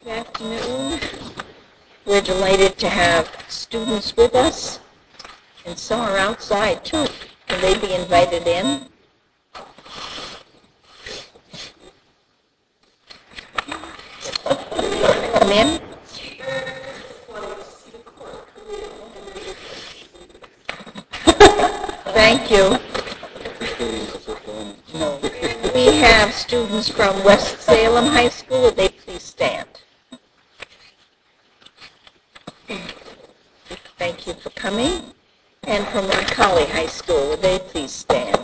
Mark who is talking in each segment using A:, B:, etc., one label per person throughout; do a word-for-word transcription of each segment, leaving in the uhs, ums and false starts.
A: afternoon. We're delighted to have students with us, and some are outside too. Can they be invited in? Come in. Thank you. We have students from West Salem High School. Would they please stand? Thank you for coming. And from Roncalli High School, would they please stand?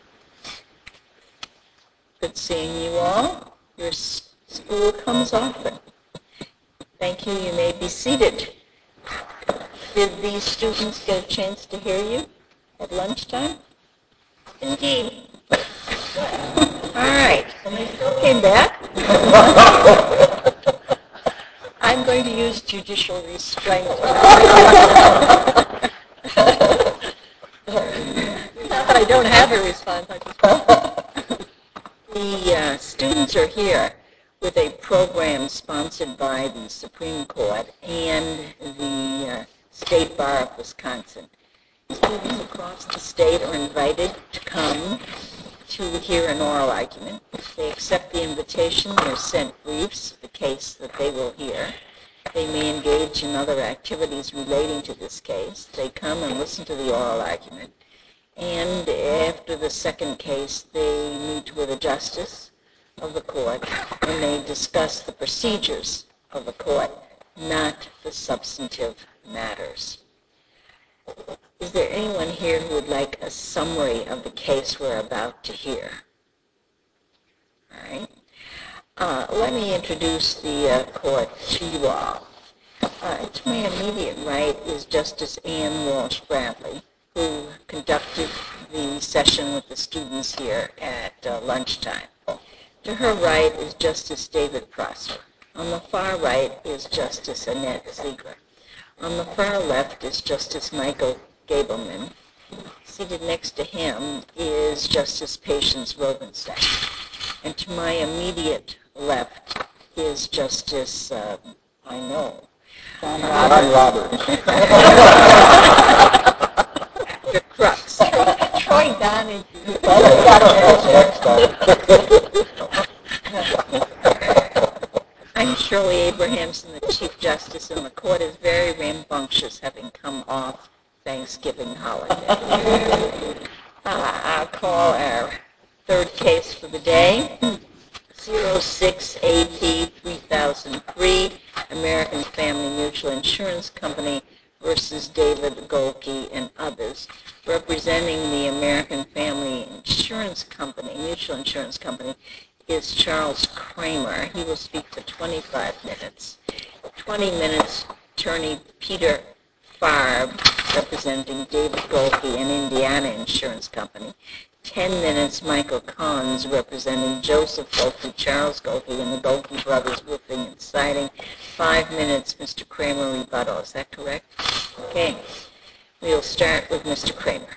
A: Good seeing you all. Your school comes often. Thank you. You may be seated. Did these students get a chance to hear you at lunchtime? Indeed. All right. And they still came back. I'm going to use judicial restraint. I don't have a response. I just the uh, students are here with a program sponsored by the Supreme Court and the uh, State Bar of Wisconsin. Students across the state are invited to come to hear an oral argument. They accept the invitation. They're sent briefs of the case that they will hear. They may engage in other activities relating to this case. They come and listen to the oral argument. And after the second case, they meet with a justice of the court, and they discuss the procedures of the court, not the substantive matters. Is there anyone here who would like a summary of the case we're about to hear? All right. Uh, let me introduce the uh, court to you all. Uh, to my immediate right is Justice Ann Walsh Bradley, who conducted the session with the students here at uh, lunchtime. To her right is Justice David Prosper. On the far right is Justice Annette Ziegler. On the far left is Justice Michael Gableman. Seated next to him is Justice Patience Robenstein. And to my immediate left is Justice, uh, I know, John Roberts. After Crux. Troy Donahue. I'm Shirley Abrahamson, the Chief Justice, and the court is very rambunctious, having come off Thanksgiving holiday. Uh, I'll call our third case for the day, zero six A P three thousand three, American Family Mutual Insurance Company versus David Golke and others. Representing the American Family Insurance Company, Mutual Insurance Company, is Charles Kramer. He will speak for twenty-five minutes. twenty minutes, Attorney Peter Farb, representing David Golke and Indiana Insurance Company. ten minutes, Michael Collins, representing Joseph Golke, Charles Golke, and the Golke Brothers Roofing and Siding. Five minutes, Mister Kramer rebuttal. Is that correct? Okay. We'll start with Mister Kramer.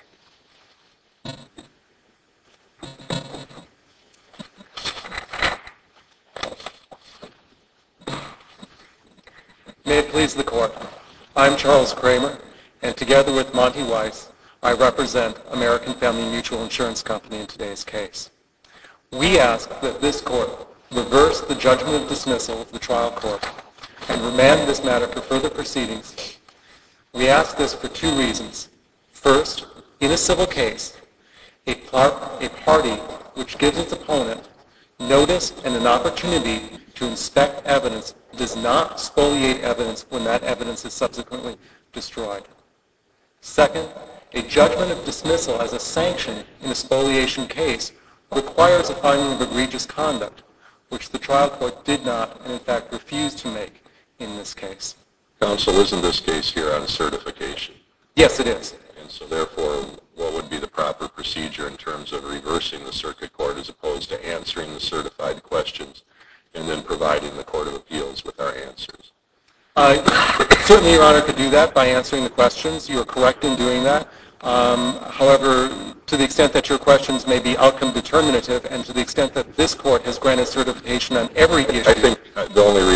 B: May it please the Court. I'm Charles Kramer, and together with Monty Weiss, I represent American Family Mutual Insurance Company in today's case. We ask that this Court reverse the judgment of dismissal of the trial court and remand this matter for further proceedings. We ask this for two reasons. First, in a civil case, a, par- a party which gives its opponent notice and an opportunity to inspect evidence does not spoliate evidence when that evidence is subsequently destroyed. Second, a judgment of dismissal as a sanction in a spoliation case requires a finding of egregious conduct, which the trial court did not and in fact refused to make in this case.
C: Counsel, isn't this case here on certification?
B: Yes, it is.
C: And so therefore, what would be the proper procedure in terms of reversing the circuit court as opposed to answering the certified questions and then providing the Court of Appeals with our answers?
B: Uh, certainly, Your Honor could do that by answering the questions. You are correct in doing that. Um, however, to the extent that your questions may be outcome determinative and to the extent that this Court has granted certification on every issue.
C: I think the only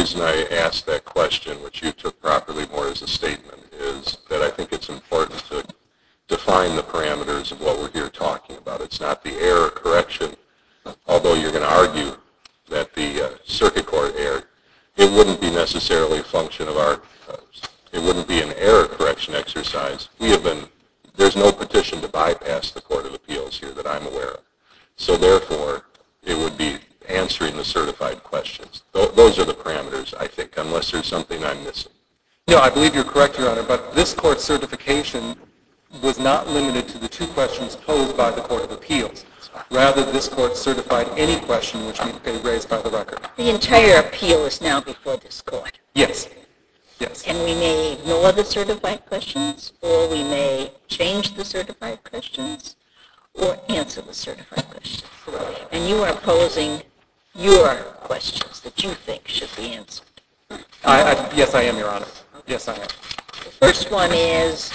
C: reason I asked that question, which you took properly more as a statement, is that I think it's important to define the parameters of what we're here talking about. It's not the error correction, although you're going to argue that the uh, circuit court erred. It wouldn't be necessarily a function of our, uh, it wouldn't be an error correction exercise. We have been, there's no petition to bypass the Court of Appeals here that I'm aware of. So therefore, it would be answering the certified questions. Th- those are the parameters, I think, unless there's something I'm missing.
B: No, I believe you're correct, Your Honor, but this court's certification was not limited to the two questions posed by the Court of Appeals. Rather, this court certified any question which may be raised by the record.
A: The entire appeal is now before this court.
B: Yes. Yes.
A: And we may ignore the certified questions, or we may change the certified questions, or answer the certified questions. And you are posing your questions that you think should be answered.
B: I, I, yes, I am, Your Honor. Yes, I am.
A: The first one is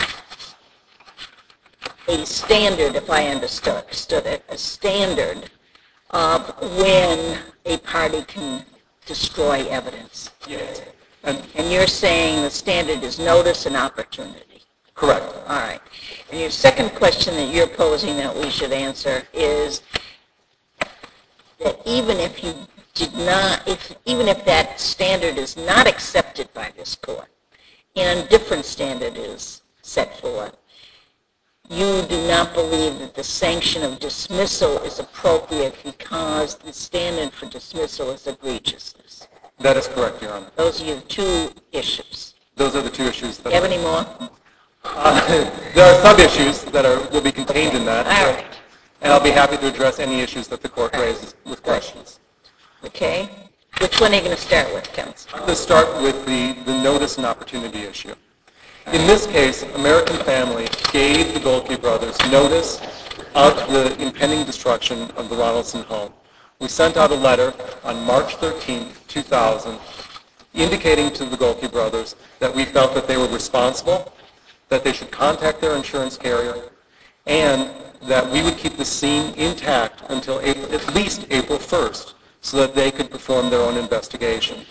A: a standard, if I understood, understood it, a standard of when a party can destroy evidence.
B: Yes. And
A: And you're saying the standard is notice and opportunity.
B: correct.
A: All right. And your second question that you're posing that we should answer is that even if you did not, if even if that standard is not accepted by this court, and a different standard is set forth, you do not believe that the sanction of dismissal is appropriate because the standard for dismissal is egregiousness.
B: That is correct, Your Honor.
A: Those are your two issues.
B: Those are the two issues. That
A: Do you have any more?
B: Uh, there are sub-issues that are, will be contained in that.
A: All right.
B: And I'll be happy to address any issues that the court raises with questions.
A: Okay. Which one are you going to start with, counsel?
B: I'm going to start with the, the notice and opportunity issue. In this case, American Family gave the Golke brothers notice of the impending destruction of the Ronaldson home. We sent out a letter on March thirteenth, two thousand, indicating to the Golke brothers that we felt that they were responsible, that they should contact their insurance carrier, and that we would keep the scene intact until April, at least April first, so that they could perform their own investigation.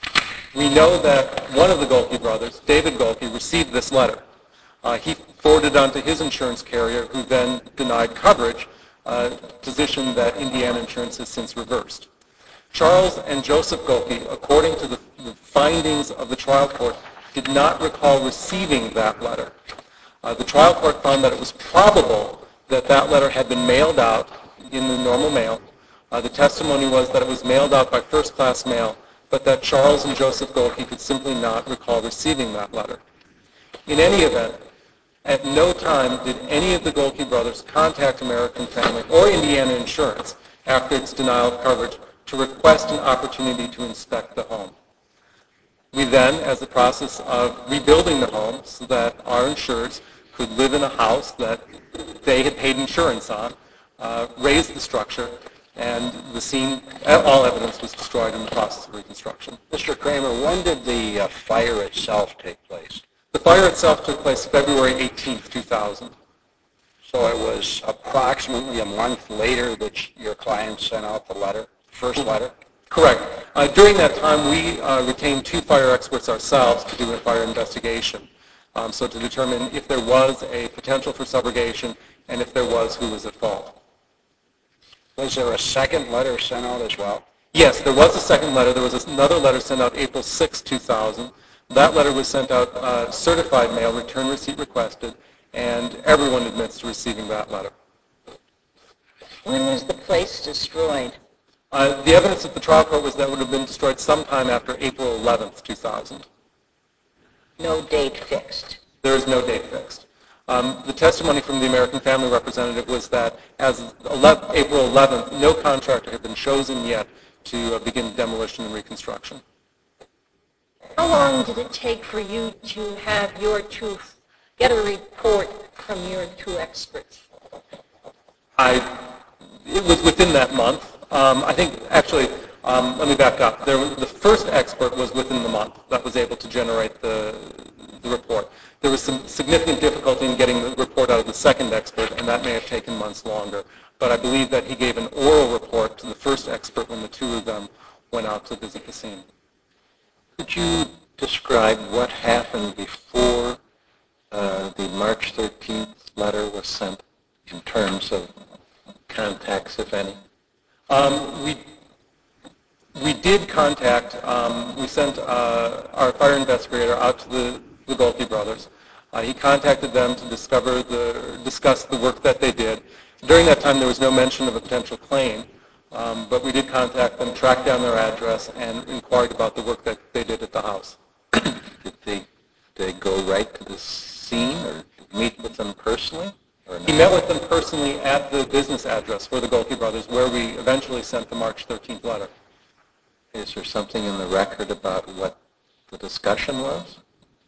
B: We know that one of the Golke brothers, David Golke, received this letter. Uh, he forwarded it on to his insurance carrier, who then denied coverage, a position that Indiana Insurance has since reversed. Charles and Joseph Golke, according to the, the findings of the trial court, did not recall receiving that letter. Uh, the trial court found that it was probable that that letter had been mailed out in the normal mail. Uh, the testimony was that it was mailed out by first-class mail, but that Charles and Joseph Golke could simply not recall receiving that letter. In any event, at no time did any of the Golke brothers contact American Family or Indiana Insurance after its denial of coverage to request an opportunity to inspect the home. We then, as the process of rebuilding the home so that our insureds could live in a house that they had paid insurance on, uh, raised the structure, and the scene, all evidence was destroyed in the process of reconstruction.
D: Mister Kramer, when did the uh, fire itself take place?
B: The fire itself took place February eighteenth, two thousand.
D: So it was approximately a month later that your client sent out the letter, first letter?
B: Correct. Uh, during that time, we uh, retained two fire experts ourselves to do a fire investigation. Um, so to determine if there was a potential for subrogation, and if there was, who was at fault.
D: Was there a second letter sent out as well?
B: Yes, there was a second letter. There was another letter sent out April sixth, two thousand. That letter was sent out uh, certified mail, return receipt requested, and everyone admits to receiving that letter.
A: When was the place destroyed?
B: Uh, the evidence at the trial court was that it would have been destroyed sometime after April eleventh, two thousand.
A: No date fixed.
B: There is no date fixed. Um, the testimony from the American Family representative was that as of April eleventh, no contractor had been chosen yet to uh, begin demolition and reconstruction.
A: How long did it take for you to have your two, get a report from your two experts?
B: I, it was within that month. Um, I think, actually, um, let me back up. There was, the first expert was within the month that was able to generate the, the report. There was some significant difficulty in getting the report out of the second expert, and that may have taken months longer. But I believe that he gave an oral report to the first expert when the two of them went out to visit the scene.
E: Could you describe what happened before uh, the March thirteenth letter was sent in terms of contacts, if any?
B: Um, we we did contact. Um, we sent uh, our fire investigator out to the, the Golke brothers. Uh, he contacted them to discover the discuss the work that they did. During that time, there was no mention of a potential claim, um, but we did contact them, track down their address, and inquired about the work that they did at the house.
E: Did they, did they go right to the scene or meet with them personally? Or
B: He met with them personally at the business address for the Golke brothers, where we eventually sent the March thirteenth letter.
E: Is there something in the record about what the discussion was?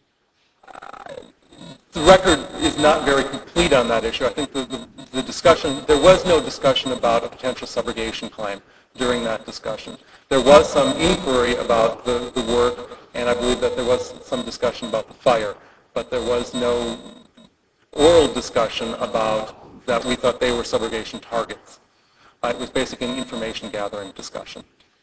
B: The record is not very complete on that issue. I think the, the, the discussion, there was no discussion about a potential subrogation claim during that discussion. There was some inquiry about the, the work, and I believe that there was some discussion about the fire, but there was no oral discussion about that we thought they were subrogation targets. Uh, it was basically an information gathering discussion.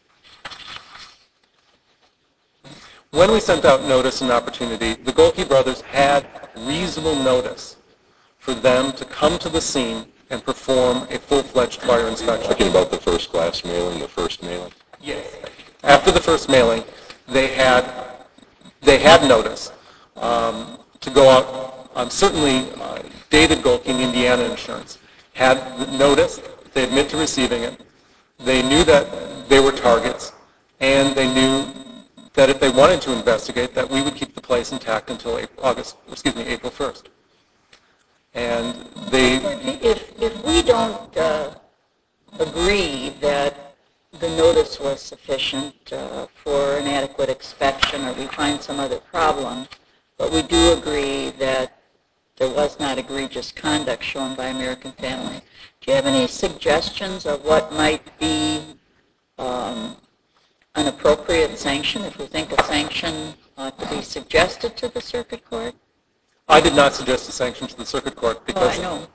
B: When we sent out notice and opportunity, the Golke brothers had reasonable notice for them to come to the scene and perform a full-fledged fire inspection.
C: Talking about the first class mailing, the first mailing?
B: Yes. After the first mailing, they had they had notice um, to go out. Um, certainly, uh, David Golke in Indiana Insurance had notice. They admit to receiving it. They knew that they were targets, and they knew that if they wanted to investigate, that we would keep the place intact until April, August, excuse me, April first. And they,
A: If, if we don't uh, agree that the notice was sufficient uh, for an adequate inspection, or we find some other problem, but we do agree that there was not egregious conduct shown by American Family, do you have any suggestions of what might be um, an appropriate sanction, if we think a sanction ought to be suggested to the circuit court?
B: I did not suggest a sanction to the circuit court because
A: Oh, I know.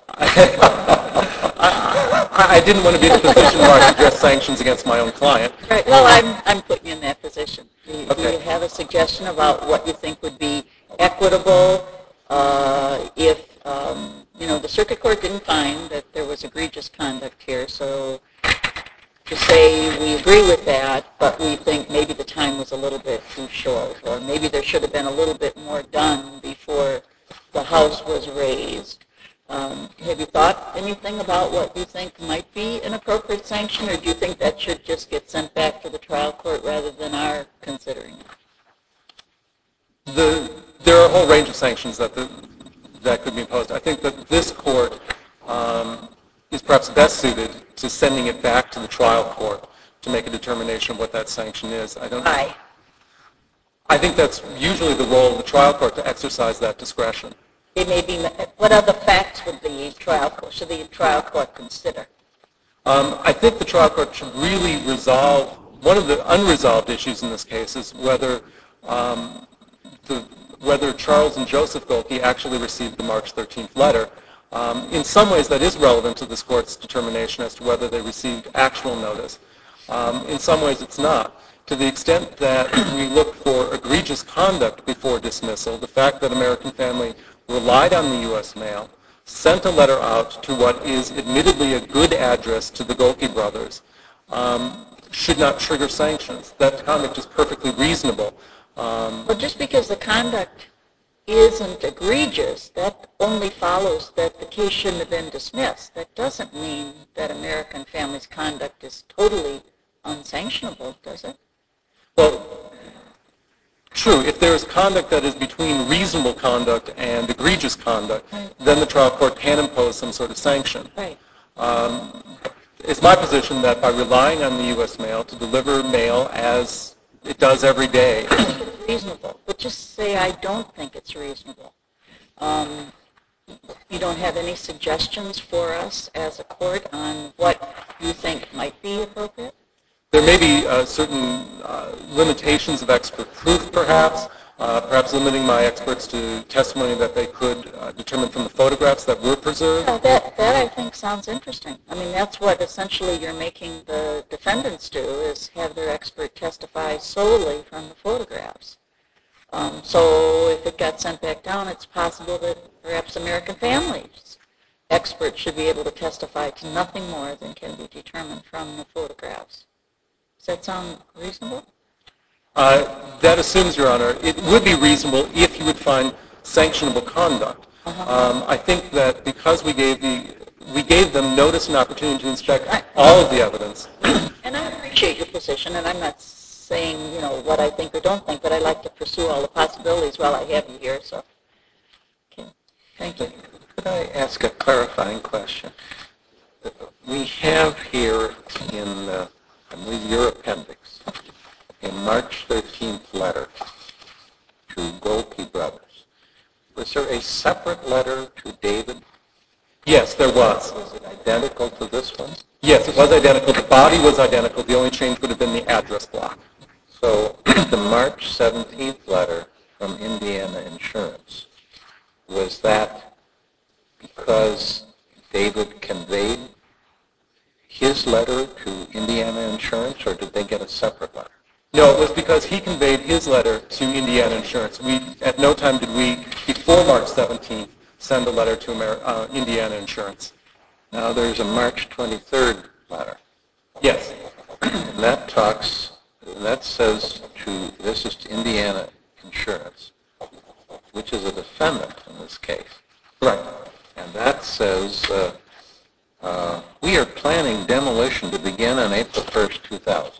B: I, I didn't want to be in a position where I suggest sanctions against my own client.
A: Right. Well, I'm, I'm putting you in that position. Do you,
B: Okay.
A: do you have a suggestion about what you think would be equitable uh, if, um, you know, the circuit court didn't find that there was egregious conduct here, so to say we agree with that, but we think maybe the time was a little bit too short, or maybe there should have been a little bit more done before the house was raised. Um, have you thought anything about what you think might be an appropriate sanction, or do you think that should just get sent back to the trial court rather than our considering it?
B: The, there are a whole range of sanctions that, the, that could be imposed. I think that this court um, is perhaps best suited to sending it back to the trial court to make a determination of what that sanction is. I don't.
A: Why?
B: I think that's usually the role of the trial court to exercise that discretion.
A: It may be. What other facts would the trial court, should the trial court consider?
B: Um, I think the trial court should really resolve, one of the unresolved issues in this case is whether um, the, whether Charles and Joseph Golke actually received the March thirteenth letter. Um, in some ways that is relevant to this court's determination as to whether they received actual notice. Um, in some ways it's not. To the extent that we look for egregious conduct before dismissal, the fact that American Family relied on the U S mail, sent a letter out to what is admittedly a good address to the Golke brothers, um, should not trigger sanctions. That conduct is perfectly reasonable. Um,
A: Well, just because the conduct isn't egregious, that only follows that the case shouldn't have been dismissed. That doesn't mean that American Family's conduct is totally unsanctionable, does it?
B: well, true, if there is conduct that is between reasonable conduct and egregious conduct,
A: Right.
B: then the trial court can impose some sort of sanction.
A: Right.
B: Um, it's my position that by relying on the U S mail to deliver mail as it does every day.
A: I think it's reasonable, but just say I don't think it's reasonable. Um, you don't have any suggestions for us as a court on what you think might be appropriate?
B: There may be uh, certain uh, limitations of expert proof, perhaps. uh, perhaps limiting my experts to testimony that they could uh, determine from the photographs that were preserved.
A: Yeah, that, that I think sounds interesting. I mean, that's what essentially you're making the defendants do, is have their expert testify solely from the photographs. Um, so if it got sent back down, it's possible that perhaps American Families experts should be able to testify to nothing more than can be determined from the photographs. Does that sound reasonable?
B: Uh, that assumes, Your Honor, it would be reasonable if you would find sanctionable conduct. Uh-huh. Um, I think that because we gave the we gave them notice and opportunity to inspect I, all of the evidence.
A: And I appreciate your position, and I'm not saying, you know, what I think or don't think, but I like to pursue all the possibilities while I have you here. So, okay. Thank you.
E: Could I ask a clarifying question? We have here in, uh, I believe, your appendix, a March thirteenth letter to Golke Brothers. Was there a separate letter to David?
B: Yes, there was.
E: Was it identical to this one?
B: Yes, it was identical. The body was identical. The only change would have been the address block.
E: So the March seventeenth letter from Indiana Insurance, was that because David conveyed his letter to Indiana Insurance, or did they get a separate letter?
B: No, it was because he conveyed his letter to Indiana Insurance. We, at no time did we, before March seventeenth, send a letter to Amer- uh, Indiana Insurance.
E: Now there's a March twenty-third letter.
B: Yes.
E: And that talks, that says to, this is to Indiana Insurance, which is a defendant in this case.
B: Right.
E: And that says, uh, uh, we are planning demolition to begin on April first, two thousand.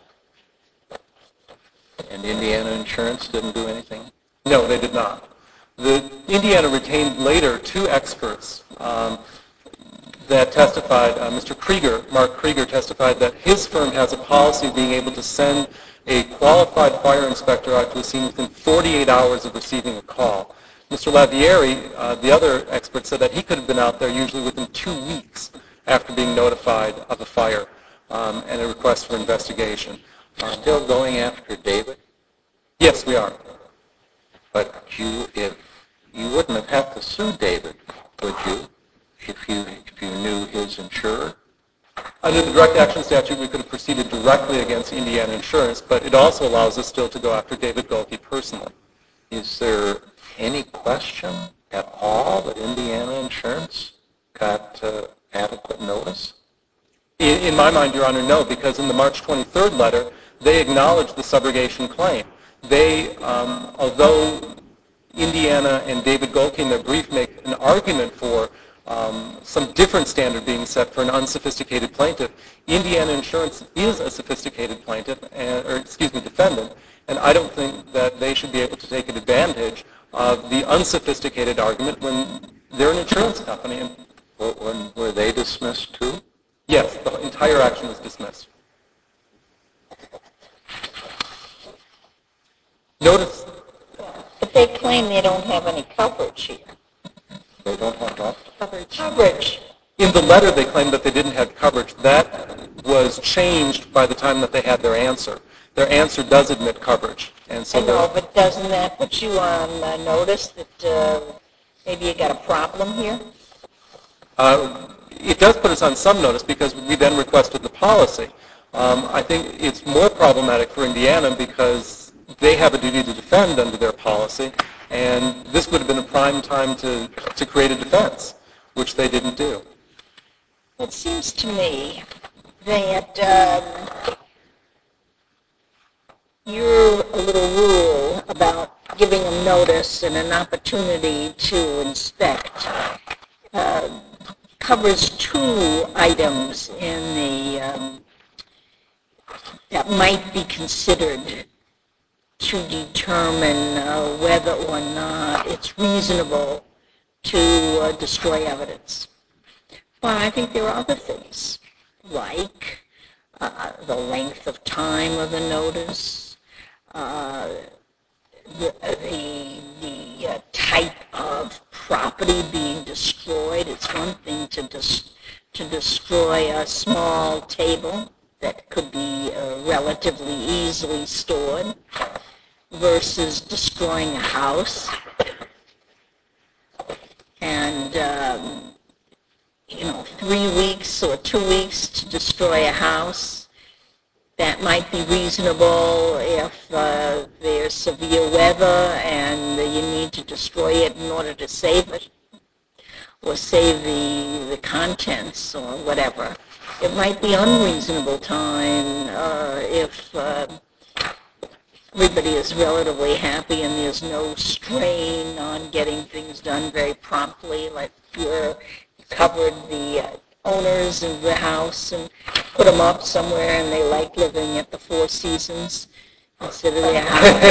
E: And Indiana Insurance didn't do anything?
B: No, they did not. The Indiana retained later two experts um, that testified. Uh, Mister Krieger, Mark Krieger, testified that his firm has a policy of being able to send a qualified fire inspector out to a scene within forty-eight hours of receiving a call. Mister Lavieri, uh, the other expert, said that he could have been out there usually within two weeks after being notified of a fire um, and a request for investigation.
E: You're still going after David?
B: Yes, we are.
E: But you, if you wouldn't have had to sue David, would you, if you if you knew his insurer?
B: Under the direct action statute, we could have proceeded directly against Indiana Insurance, but it also allows us still to go after David Golke personally.
E: Is there any question at all that Indiana Insurance got uh, adequate notice?
B: In, in my mind, Your Honor, no, because in the March twenty-third letter, they acknowledged the subrogation claim. They, um, although Indiana and David Golke in their brief make an argument for um, some different standard being set for an unsophisticated plaintiff, Indiana Insurance is a sophisticated plaintiff, and, or excuse me, defendant, and I don't think that they should be able to take advantage of the unsophisticated argument when they're an insurance company. And
E: when, were they dismissed too?
B: yes, the entire action was dismissed. Notice.
A: But they claim they don't have any coverage here.
E: They don't have what?
A: Coverage. Coverage.
B: In the letter, they claimed that they didn't have coverage. That was changed by the time that they had their answer. Their answer does admit coverage. And so
A: I know, but doesn't that put you on uh, notice that uh, maybe you got a problem here?
B: Uh, it does put us on some notice because we then requested the policy. Um, I think it's more problematic for Indiana because they have a duty to defend under their policy, and this would have been a prime time to, to create a defense, which they didn't do.
A: It seems to me that um, your little rule about giving them notice and an opportunity to inspect uh, covers two items in the um, that might be considered to determine uh, whether or not it's reasonable to uh, destroy evidence. Well, I think there are other things, like uh, the length of time of the notice, uh, the, the, the uh, type of property being destroyed. It's one thing to, dis- to destroy a small table that could be uh, relatively easily stored. versus destroying a house. And, um, you know, three weeks or two weeks to destroy a house, that might be reasonable if uh, there's severe weather and you need to destroy it in order to save it or save the, the contents or whatever. It might be unreasonable time uh, if uh, everybody is relatively happy and there's no strain on getting things done very promptly, like you're covered the uh, owners of the house and put them up somewhere and they like living at the Four Seasons instead of their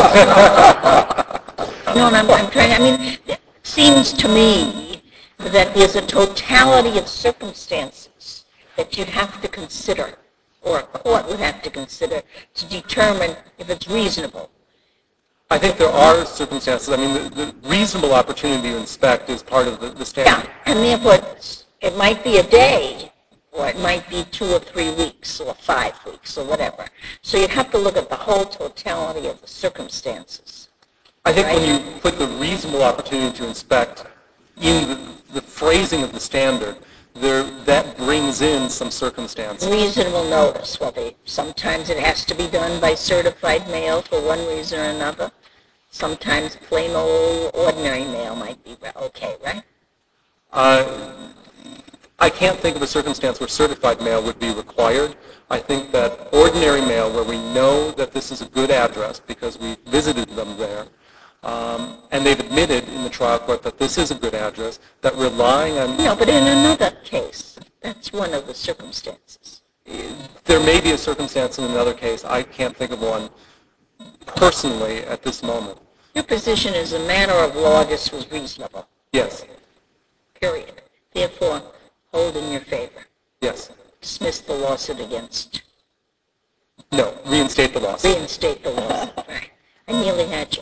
A: house. No, and I'm, I'm trying, I mean, it seems to me that there's a totality of circumstances that you'd have to consider, or a court would have to consider, to determine if it's reasonable.
B: I think there are circumstances. I mean, the, the reasonable opportunity to inspect is part of the, the standard.
A: Yeah, and therefore it might be a day, or it might be two or three weeks, or five weeks, or whatever. So you'd have to look at the whole totality of the circumstances.
B: I think
A: right?
B: when you put the reasonable opportunity to inspect in the, the phrasing of the standard, there, that brings in some circumstances.
A: Reasonable notice. Well, they, sometimes it has to be done by certified mail for one reason or another. Sometimes plain old ordinary mail might be okay, right?
B: Uh, I can't think of a circumstance where certified mail would be required. I think that ordinary mail, where we know that this is a good address because we visited them there, um, and they've admitted in the trial court that this is a good address, that relying on...
A: No, but in another case, that's one of the circumstances.
B: There may be a circumstance in another case. I can't think of one personally at this moment.
A: Your position is a matter of law, this was reasonable.
B: Yes.
A: Period. Therefore, hold in your favor.
B: Yes.
A: Dismiss the lawsuit against.
B: No, reinstate the lawsuit.
A: Reinstate the lawsuit. Right. I nearly had you.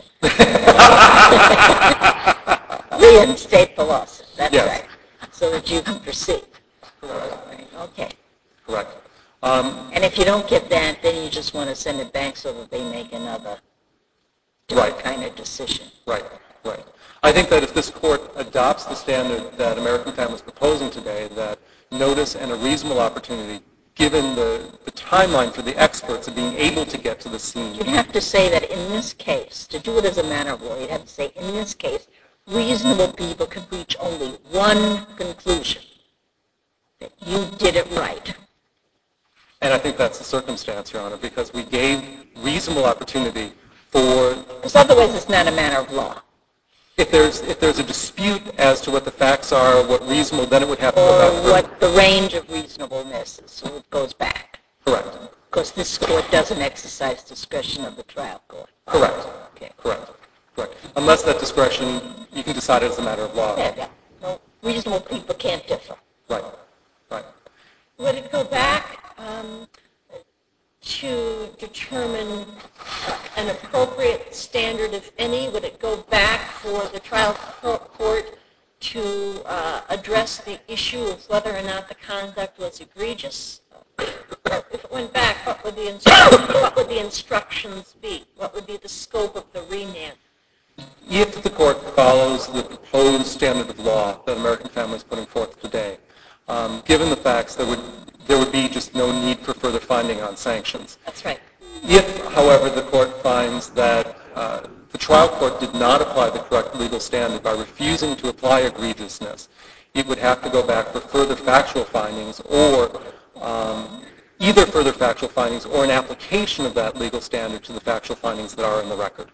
A: Reinstate the lawsuit. That's
B: yes.
A: right. So that you can proceed. Right. Okay.
B: Correct. Um,
A: and if you don't get that, then you just want to send it back so that they make another
B: right.
A: kind of decision.
B: Right. Right. I think that if this court adopts the standard that American Family is proposing today, that notice and a reasonable opportunity, given the, the timeline for the experts of being able to get to the scene.
A: You'd have to say that in this case, to do it as a matter of law, you'd have to say in this case, reasonable people could reach only one conclusion, that you did it right.
B: And I think that's the circumstance, Your Honor, because we gave reasonable opportunity for...
A: Because otherwise it's not a matter of law.
B: If there's, if there's a dispute as to what the facts are, what reasonable, then it would have to
A: or
B: go back.
A: Or what the range of reasonableness is, so it goes back.
B: Correct.
A: Because this court doesn't exercise discretion of the trial court.
B: Correct.
A: Okay.
B: Correct. Correct. Unless that discretion, you can decide it as a matter of law.
A: Yeah, yeah. Well, reasonable people can't differ.
B: Right. Right.
F: Would it go back um, to determine an appropriate standard, if any? Would it go back for the trial court to uh, address the issue of whether or not the conduct was egregious? If it went back, what would the instru- what would the instructions be? What would be the scope of the remand?
B: If the court follows the proposed standard of law that American Family is putting forth today, um, given the facts, there would there would be just no need for further finding on sanctions.
A: That's right.
B: If, however, the court finds that uh, the trial court did not apply the correct legal standard by refusing to apply egregiousness, it would have to go back for further factual findings, or um, either further factual findings or an application of that legal standard to the factual findings that are in the record.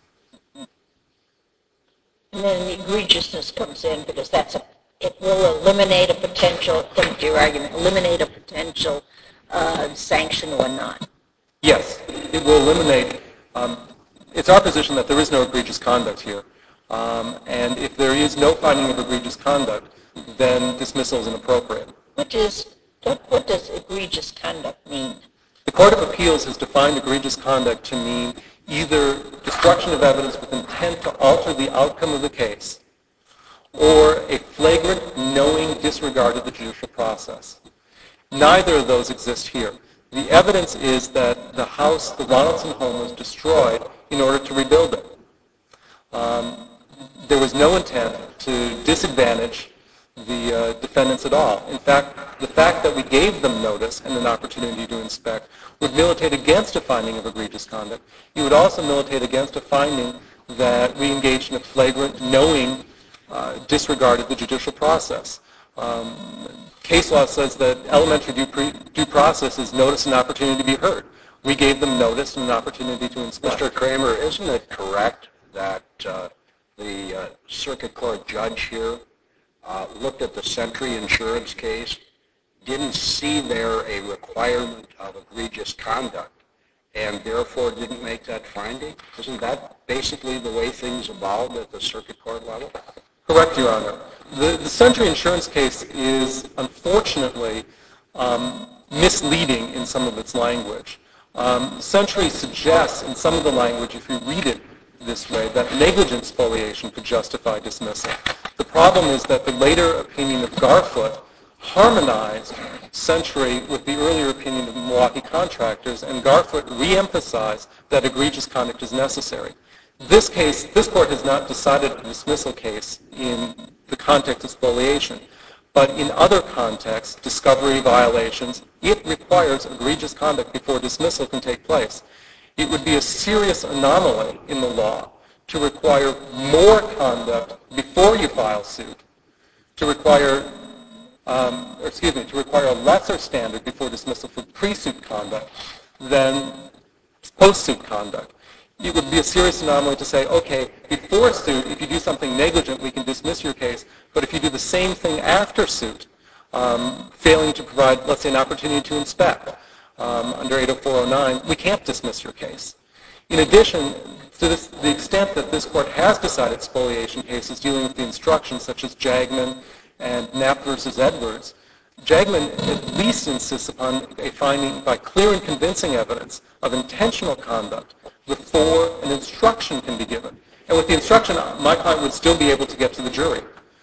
A: And then the egregiousness comes in because that's a, it will eliminate a potential, according to your argument, eliminate a potential uh, sanction or not.
B: Yes, it will eliminate. Um, it's our position that there is no egregious conduct here. Um, and if there is no finding of egregious conduct, then dismissal is inappropriate.
A: What is, what, what does egregious conduct mean?
B: The Court of Appeals has defined egregious conduct to mean either destruction of evidence with intent to alter the outcome of the case, or a flagrant, knowing disregard of the judicial process. Neither of those exist here. The evidence is that the house, the Ronaldson home, was destroyed in order to rebuild it. Um, there was no intent to disadvantage the uh, defendants at all. In fact, the fact that we gave them notice and an opportunity to inspect would militate against a finding of egregious conduct. It would also militate against a finding that we engaged in a flagrant, knowing uh, disregard of the judicial process. Um, case law says that elementary due, pre- due process is notice and opportunity to be heard. We gave them notice and an opportunity to inspect.
D: Mister Kramer, isn't it correct that uh, the uh, circuit court judge here uh, looked at the Century Insurance case, didn't see there a requirement of egregious conduct, and therefore didn't make that finding? Isn't that basically the way things evolved at the circuit court level?
B: Correct, Your Honor. The, the Century Insurance case is unfortunately um, misleading in some of its language. Um, Century suggests in some of the language, if you read it this way, that negligent spoliation could justify dismissal. The problem is that the later opinion of Garfoot harmonized Century with the earlier opinion of Milwaukee Contractors, and Garfoot reemphasized that egregious conduct is necessary. This case, this court has not decided a dismissal case in the context of spoliation, but in other contexts, discovery violations, it requires egregious conduct before dismissal can take place. It would be a serious anomaly in the law to require more conduct before you file suit, to require, um, or excuse me, to require a lesser standard before dismissal for pre-suit conduct than post-suit conduct. It would be a serious anomaly to say, okay, before suit, if you do something negligent, we can dismiss your case, but if you do the same thing after suit, um, failing to provide, let's say, an opportunity to inspect um, under eight oh four oh nine, we can't dismiss your case. In addition, to this, the extent that this court has decided spoliation cases dealing with the instructions, such as Jagman and Knapp versus Edwards, Jagman at least insists upon a finding by clear and convincing evidence of intentional conduct before an instruction can be given. And with the instruction, my client would still be able to get to the jury.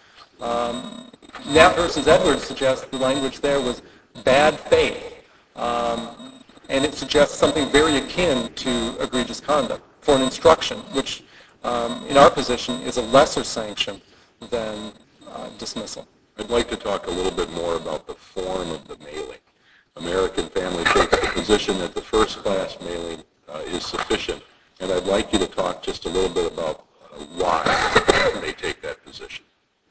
B: Um, Knapp versus Edwards suggests the language there was bad faith, um, and it suggests something very akin to egregious conduct for an instruction, which um, in our position is a lesser sanction than uh, dismissal.
C: I'd like to talk a little bit more about the form of the mailing. American Family takes the position that the first-class mailing uh, is sufficient, and I'd like you to talk just a little bit about uh, why they take that position.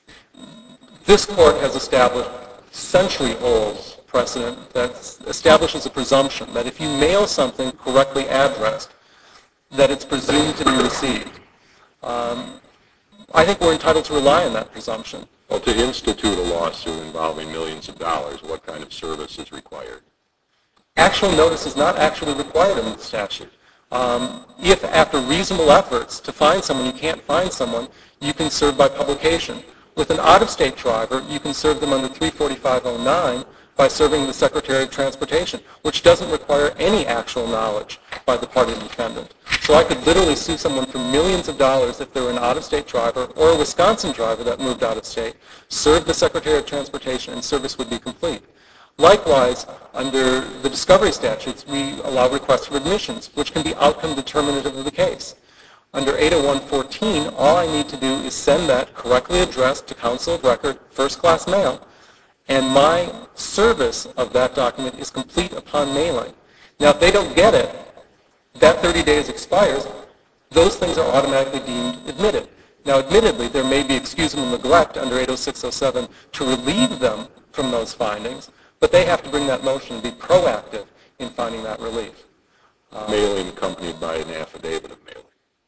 B: This court has established century-old precedent that establishes a presumption that if you mail something correctly addressed, that it's presumed to be received. Um, I think we're entitled to rely on that presumption.
C: Well, to institute a lawsuit involving millions of dollars, what kind of service is required?
B: Actual notice is not actually required in the statute. Um, if after reasonable efforts to find someone you can't find someone, you can serve by publication. With an out-of-state driver, you can serve them under three forty-five oh nine by serving the Secretary of Transportation, which doesn't require any actual knowledge by the party defendant. So I could literally sue someone for millions of dollars if they were an out-of-state driver or a Wisconsin driver that moved out of state, serve the Secretary of Transportation, and service would be complete. Likewise, under the discovery statutes, we allow requests for admissions, which can be outcome determinative of the case. Under eight oh one fourteen, all I need to do is send that correctly addressed to counsel of record, first-class mail, and my service of that document is complete upon mailing. Now, if they don't get it, that thirty days expires, those things are automatically deemed admitted. Now, admittedly, there may be excusable neglect under eight oh six oh seven to relieve them from those findings, but they have to bring that motion and be proactive in finding that relief.
C: Um, mailing accompanied by an affidavit of mailing.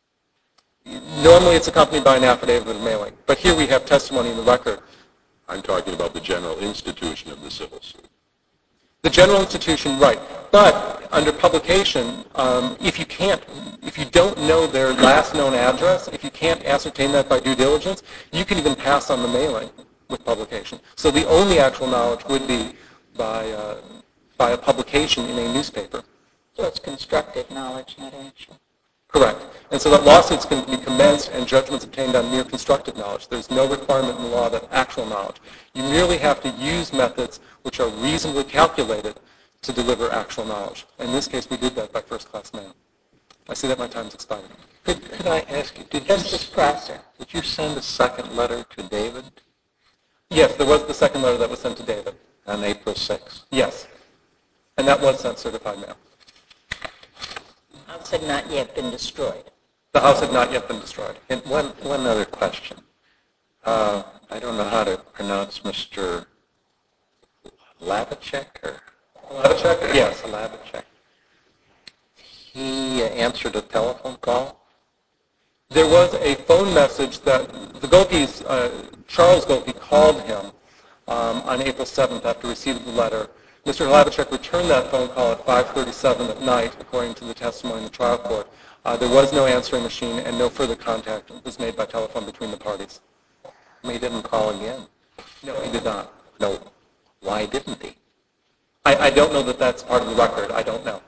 B: Normally it's accompanied by an affidavit of mailing, but here we have testimony in the record.
C: I'm talking about the general institution of the civil suit.
B: The general institution, right. But under publication, um, if you can't, if you don't know their last known address, if you can't ascertain that by due diligence, you can even pass on the mailing with publication. So the only actual knowledge would be by, uh, by a publication in a newspaper.
A: So it's constructive knowledge, not actual.
B: Correct. And so that lawsuits can be commenced and judgments obtained on mere constructive knowledge. There's no requirement in the law that actual knowledge. You merely have to use methods which are reasonably calculated to deliver actual knowledge. In this case, we did that by first-class mail. I see that my time's expired.
E: Could, could I ask you, did you,
A: Justice Prosser.
E: did you send a second letter to David
B: Yes, there was the second letter that was sent to David.
E: on April sixth?
B: Yes. And that was sent certified mail.
A: The house had not yet been destroyed.
B: The house had not yet been destroyed.
E: And one, one other question. Uh, I don't know how to pronounce Mister Lavacek or
B: Lavacek? Yes.
E: Lavacek. He uh, answered a telephone call.
B: There was a phone message that the Golkis, uh, Charles Golki, called him um, on April seventh after receiving the letter. Mister Lavacek returned that phone call at five thirty-seven at night, according to the testimony in the trial court. Uh, there was no answering machine, and no further contact was made by telephone between the parties.
E: He didn't call again.
B: No, he did not.
E: No. Why didn't he?
B: I, I don't know that that's part of the record. I don't know.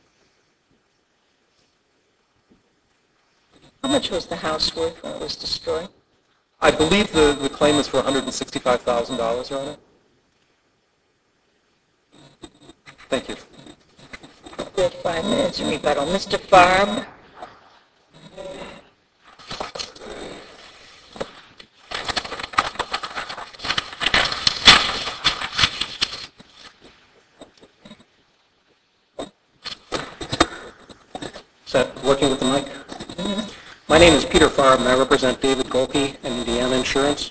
A: How much was the house worth when it was destroyed?
B: I believe the, the claim is for one hundred sixty-five thousand dollars, Your Honor. Thank you.
A: We have five minutes in rebuttal. Mister Farb?
G: Is that working with the mic? Mm-hmm. My name is Peter Farb, and I represent David Golke and Indiana Insurance.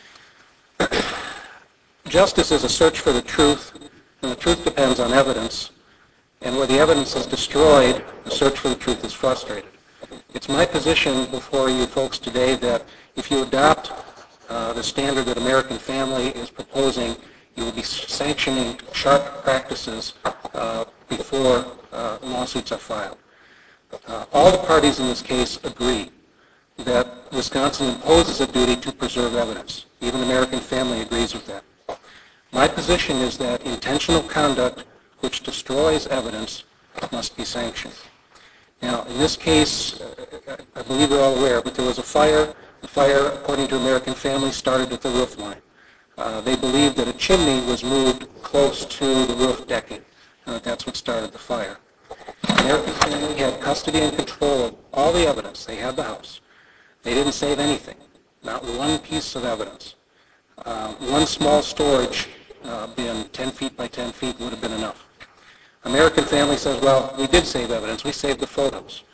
G: Justice is a search for the truth, and the truth depends on evidence. And where the evidence is destroyed, the search for the truth is frustrated. It's my position before you folks today that if you adopt uh, the standard that American Family is proposing, you will be sanctioning sharp practices uh, before uh, lawsuits are filed. Uh, all the parties in this case agree that Wisconsin imposes a duty to preserve evidence. Even American Family agrees with that. My position is that intentional conduct which destroys evidence must be sanctioned. Now, in this case, uh, I believe you're all aware, but there was a fire. The fire, according to American Family, started at the roof line. Uh, they believed that a chimney was moved close to the roof decking, and that that's what started the fire. American Family had custody and control of all the evidence. They had the house. They didn't save anything, not one piece of evidence. Uh, one small storage uh, bin, ten feet by ten feet, would have been enough. American Family says, well, we did save evidence. We saved the photos.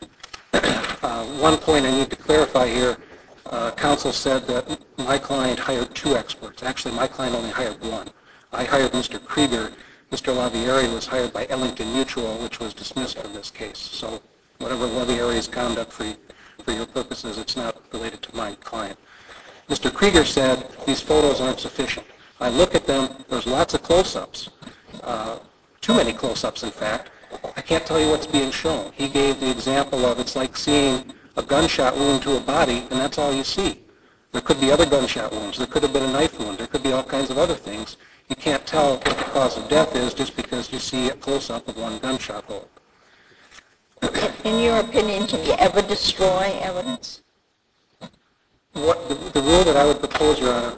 G: uh, one point I need to clarify here, uh, counsel said that my client hired two experts. Actually, my client only hired one. I hired Mister Krieger. Mister Lavieri was hired by Ellington Mutual, which was dismissed from this case. So whatever Lavieri's conduct for, for your purposes, it's not related to my client. Mister Krieger said these photos aren't sufficient. I look at them, there's lots of close-ups, uh, too many close-ups in fact. I can't tell you what's being shown. He gave the example of it's like seeing a gunshot wound to a body and that's all you see. There could be other gunshot wounds. There could have been a knife wound. There could be all kinds of other things. You can't tell what the cause of death is just because you see a close-up of one gunshot hole.
A: In your opinion, can you ever destroy evidence?
G: What the, the rule that I would propose, Your Honor,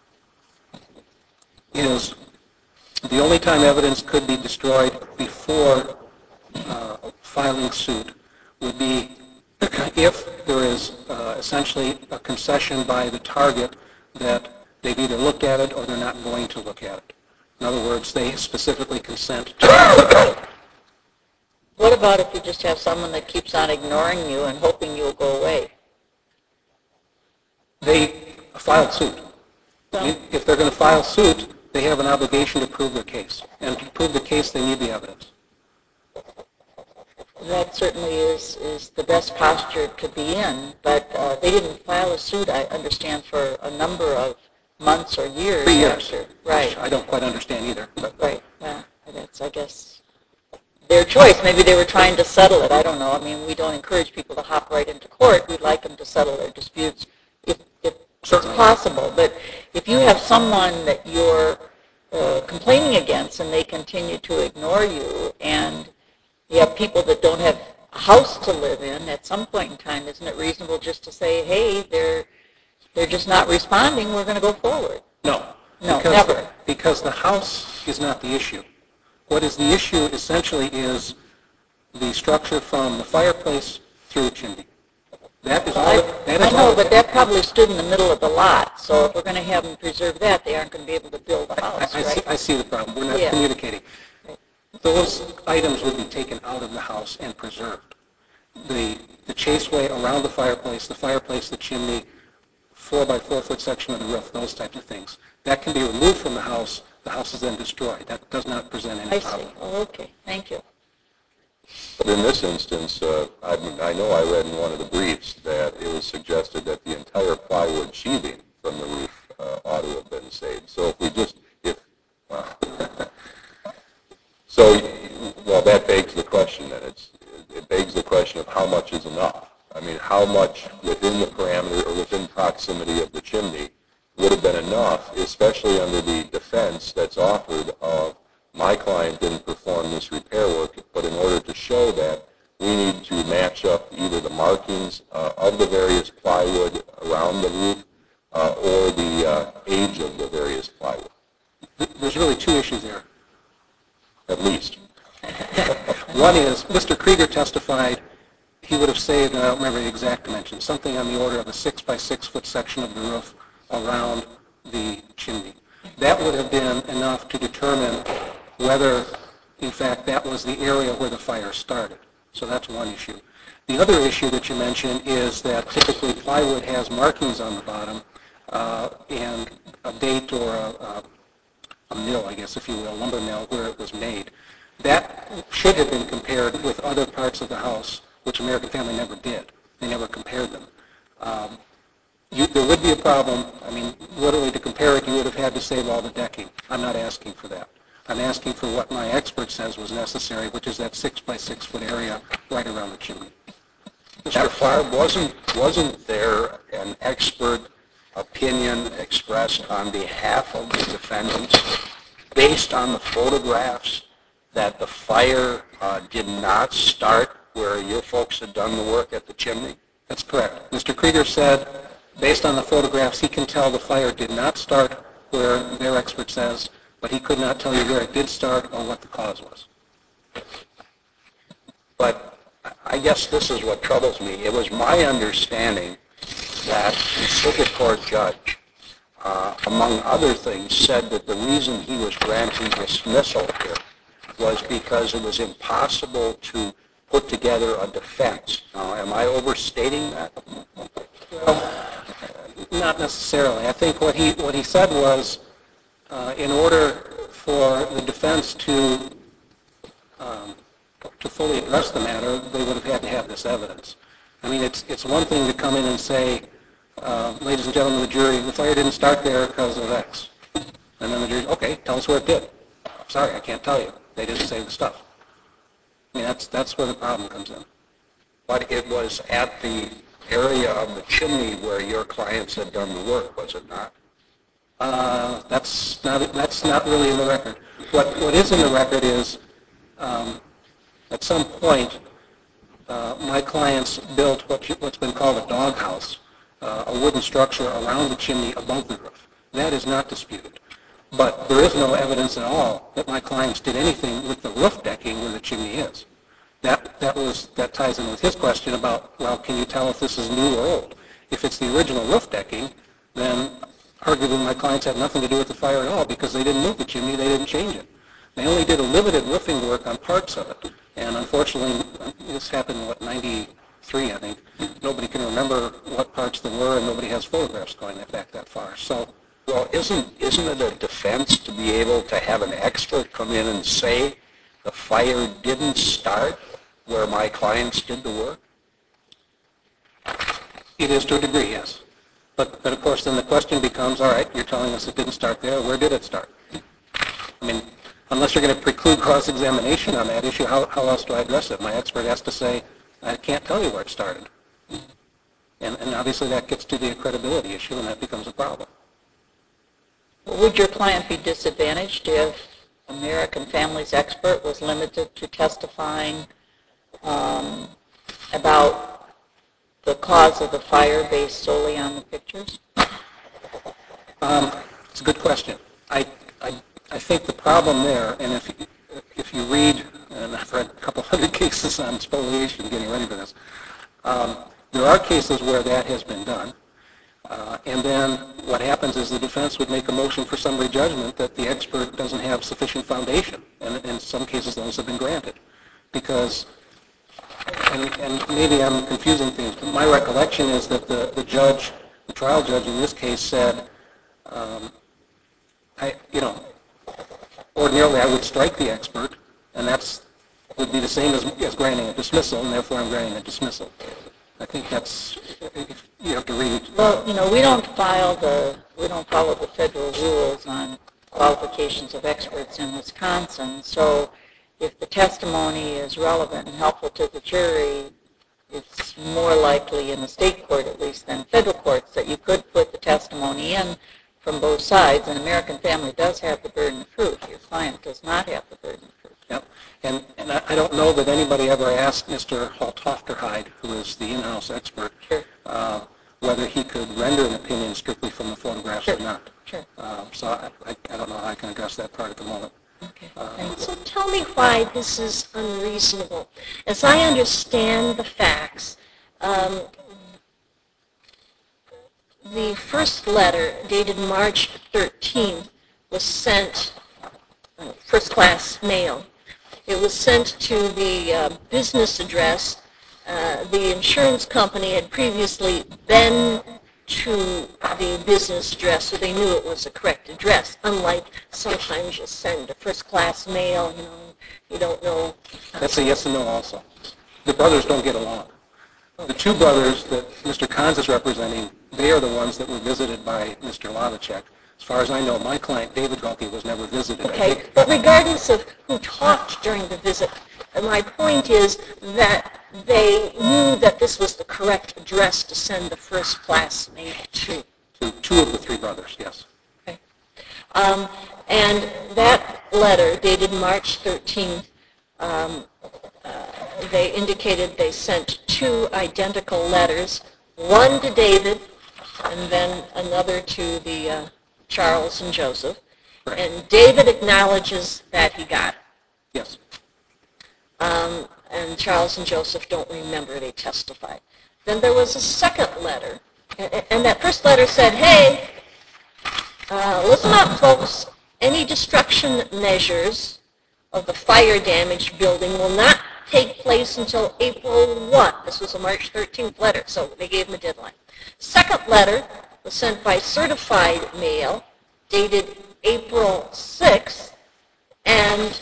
G: is the only time evidence could be destroyed before uh, filing suit would be if there is uh, essentially a concession by the target that they've either looked at it or they're not going to look at it. In other words, they specifically consent to it.
A: What about if you just have someone that keeps on ignoring you and hoping you'll go away?
G: They filed suit.
A: So,
G: If they're going to file suit, they have an obligation to prove their case. And to prove the case, they need the evidence.
A: that certainly is, is the best posture to be in, but uh, they didn't file a suit, I understand, for a number of months or years.
G: Three years.
A: After. Right.
G: I don't quite understand either. But.
A: Right. Well, that's, I guess, their choice. Maybe they were trying to settle it. I don't know. I mean, we don't encourage people to hop right into court. We'd like them to settle their disputes if, if it's possible. But if you have someone that you're uh, complaining against and they continue to ignore you, and you have people that don't have a house to live in, at some point in time, isn't it reasonable just to say, hey, they're they're just not responding, we're going to go forward?
G: No.
A: No,
G: because
A: never.
G: The, because the house is not the issue. What is the issue essentially is the structure from the fireplace through the chimney. That is all.
A: I,
G: That
A: I
G: is
A: know,
G: all.
A: but that probably stood in the middle of the lot, so if we're going to have them preserve that, they aren't going to be able to build a house,
G: I, I, see,
A: right?
G: I see the problem. We're not
A: Yeah.
G: communicating. Those items would be taken out of the house and preserved. The, the chaseway around the fireplace, the fireplace, the chimney, four by four foot section of the roof, those types of things. That can be removed from the house. The house is then destroyed. That does not present any
A: I
G: problem.
A: see. Oh, okay. Thank you.
C: But in this instance, uh, I, I know I read in one of the briefs that it was suggested that the entire plywood sheathing from the roof uh, ought to have been saved. So if we just, if, well, so, well, that begs the question then. It's, it begs the question of how much is enough. I mean, how much within the parameter or within proximity of the chimney would have been enough, especially under the defense that's offered of my client didn't perform this repair work, but in order to show that, we need to match up either the markings uh, of the various plywood around the roof uh, or the uh, age of the various plywood.
G: There's really two issues there.
C: At least.
G: One is, Mister Krieger testified he would have saved, and I don't remember the exact dimensions, something on the order of a six by six foot section of the roof around the chimney. That would have been enough to determine whether, in fact, that was the area where the fire started. So that's one issue. The other issue that you mentioned is that typically plywood has markings on the bottom uh, and a date or a, a, a mill, I guess, if you will, lumber mill, where it was made. That should have been compared with other parts of the house, which American Family never did. They never compared them. Um, you, there would be a problem. I mean, literally to compare it, you would have had to save all the decking. I'm not asking for that. I'm asking for what my expert says was necessary, which is that six by six foot area right around the chimney.
D: Mister Farb, wasn't, wasn't there an expert opinion expressed on behalf of the defendants based on the photographs that the fire uh, did not start where your folks had done the work at the chimney?
G: That's correct. Mister Krieger said, based on the photographs, he can tell the fire did not start where their expert says, but he could not tell you where it did start or what the cause was.
D: But I guess this is what troubles me. It was my understanding that the circuit court judge, uh, among other things, said that the reason he was granting dismissal here was because it was impossible to put together a defense. Now, am I overstating that?
G: Well, not necessarily. I think what he what he said was, uh, in order for the defense to um, to fully address the matter, they would have had to have this evidence. I mean, it's it's one thing to come in and say, uh, ladies and gentlemen of the jury, the fire didn't start there because of X, and then the jury, okay, tell us where it did. Sorry, I can't tell you. They didn't save the stuff. I mean, that's that's where the problem comes in.
D: But it was at the area of the chimney where your clients had done the work, was it not?
G: Uh, that's not that's not really in the record. What what is in the record is, um, at some point, uh, my clients built what you, what's been called a doghouse, uh, a wooden structure around the chimney above the roof. That is not disputed. But there is no evidence at all that my clients did anything with the roof decking where the chimney is. That that was that ties in with his question about, well, can you tell if this is new or old? If it's the original roof decking, then arguably my clients had nothing to do with the fire at all because they didn't move the chimney, they didn't change it. They only did a limited roofing work on parts of it. And unfortunately, this happened in, what, ninety-three, I think. Nobody can remember what parts there were, and nobody has photographs going back that far. So,
D: Well, isn't isn't it a defense to be able to have an expert come in and say the fire didn't start where my clients did the work?
G: it is to a degree, yes. But, but of course, then the question becomes, all right, you're telling us it didn't start there. Where did it start? I mean, unless you're going to preclude cross-examination on that issue, how, how else do I address it? My expert has to say, I can't tell you where it started. And, and obviously that gets to the credibility issue, and that becomes a problem.
A: Would your client be disadvantaged if American Family's expert was limited to testifying um, about the cause of the fire based solely on the pictures?
G: Um, it's a good question. I, I, I think the problem there, and if, if you read, and and I've read a couple hundred cases on spoliation getting ready for this. Um, there are cases where that has been done. Uh, and then what happens is the defense would make a motion for summary judgment that the expert doesn't have sufficient foundation. And in some cases, those have been granted. Because, and, and maybe I'm confusing things, but my recollection is that the, the judge, the trial judge in this case said, um, I, you know, ordinarily I would strike the expert, and that's would be the same as, as granting a dismissal, and therefore I'm granting a dismissal. I think that's, you have to read.
A: Well, you know, we don't file the, we don't follow the federal rules on qualifications of experts in Wisconsin. So if the testimony is relevant and helpful to the jury, it's more likely in the state court, at least, than federal courts, that you could put the testimony in from both sides. And American Family does have the burden of proof. Your client does not have the burden of proof.
G: Yep. And, and I, I don't know that anybody ever asked Mister Holt-Hofterheide, who is the in-house expert,
A: Sure.
G: uh, whether he could render an opinion strictly from the photographs
A: Sure.
G: or not.
A: Sure.
G: Um, so I, I, I don't know how I can address that part at the moment.
A: Okay.
G: Uh,
F: So tell me why this is unreasonable. As I understand the facts, um, the first letter, dated March thirteenth, was sent uh, first-class mail. It was sent to the uh, business address. Uh, the insurance company had previously been to the business address, so they knew it was a correct address, unlike sometimes you send a first-class mail, you know, you don't know.
G: That's a yes and no also. The brothers don't get along. The two brothers that Mister Kahns is representing, they are the ones that were visited by Mister Lavacek. As far as I know, my client, David Velke, was never visited.
F: Okay, but regardless of who talked during the visit, my point is that they knew that this was the correct address to send the first-class mail to.
G: To two of the three brothers, yes.
F: Okay. Um, and that letter, dated March thirteenth, um, uh, they indicated they sent two identical letters, one to David and then another to the uh, Charles and Joseph.
G: Right.
F: And David acknowledges that he got it.
G: Yes.
F: Um, and Charles and Joseph don't remember, they testified. Then there was a second letter, and, and that first letter said, hey, uh, listen up, folks. Any destruction measures of the fire-damaged building will not take place until April first. This was a March thirteenth letter, so they gave him a deadline. Second letter was sent by certified mail, dated April sixth, and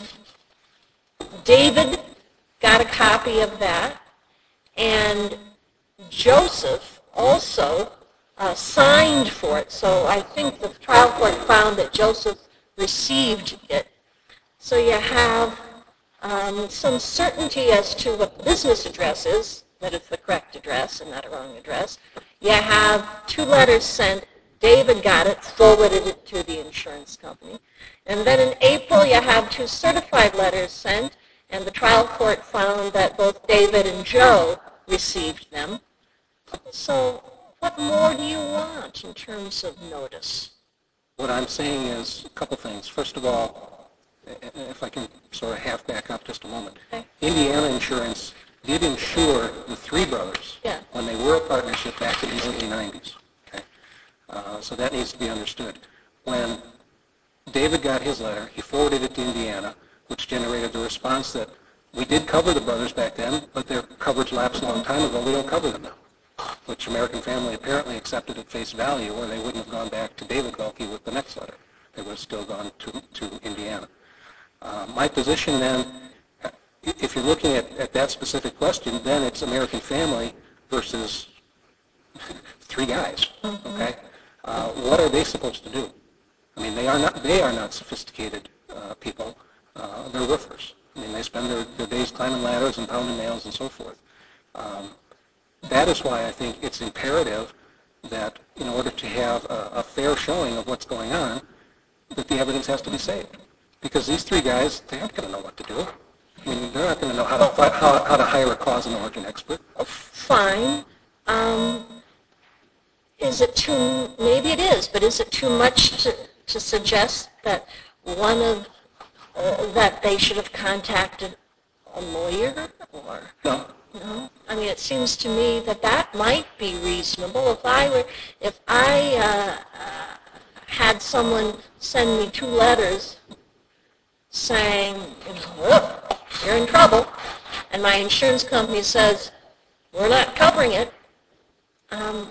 F: David got a copy of that, and Joseph also uh, signed for it. So I think the trial court found that Joseph received it. So you have um, some certainty as to what the business address is, that it's the correct address and not a wrong address. You have two letters sent. David got it, forwarded it to the insurance company. And then in April, you have two certified letters sent, and the trial court found that both David and Joe received them. So what more do you want in terms of notice?
G: What I'm saying is a couple things. First of all, if I can sort of half back up just a moment,
F: Okay.
G: Indiana Insurance did insure the three brothers
F: Yeah.
G: when they were a partnership back in the early nineties. Okay? Uh, so that needs to be understood. When David got his letter, he forwarded it to Indiana, which generated the response that we did cover the brothers back then, but their coverage lapsed a long time ago. We don't cover them now, which American Family apparently accepted at face value, or they wouldn't have gone back to David Velke with the next letter. They would have still gone to, to Indiana. Uh, my position then, if you're looking at, at that specific question, then it's American Family versus three guys. Okay, uh, what are they supposed to do? I mean, they are not they are not sophisticated uh, people. Uh, they're roofers. I mean, they spend their, their days climbing ladders and pounding nails and so forth. Um, that is why I think it's imperative that in order to have a, a fair showing of what's going on, that the evidence has to be saved. Because these three guys, they aren't going to know what to do. I mean, they're not going to know how to fi- how, how to hire a cause and origin expert.
F: Fine. Um, is it too, maybe it is, but is it too much to, to suggest that one of, uh, that they should have contacted a lawyer or?
G: No.
F: No? I mean, it seems to me that that might be reasonable. If I were, if I uh, uh, had someone send me two letters saying, you know, "Look, you're in trouble," and my insurance company says, "We're not covering it," um,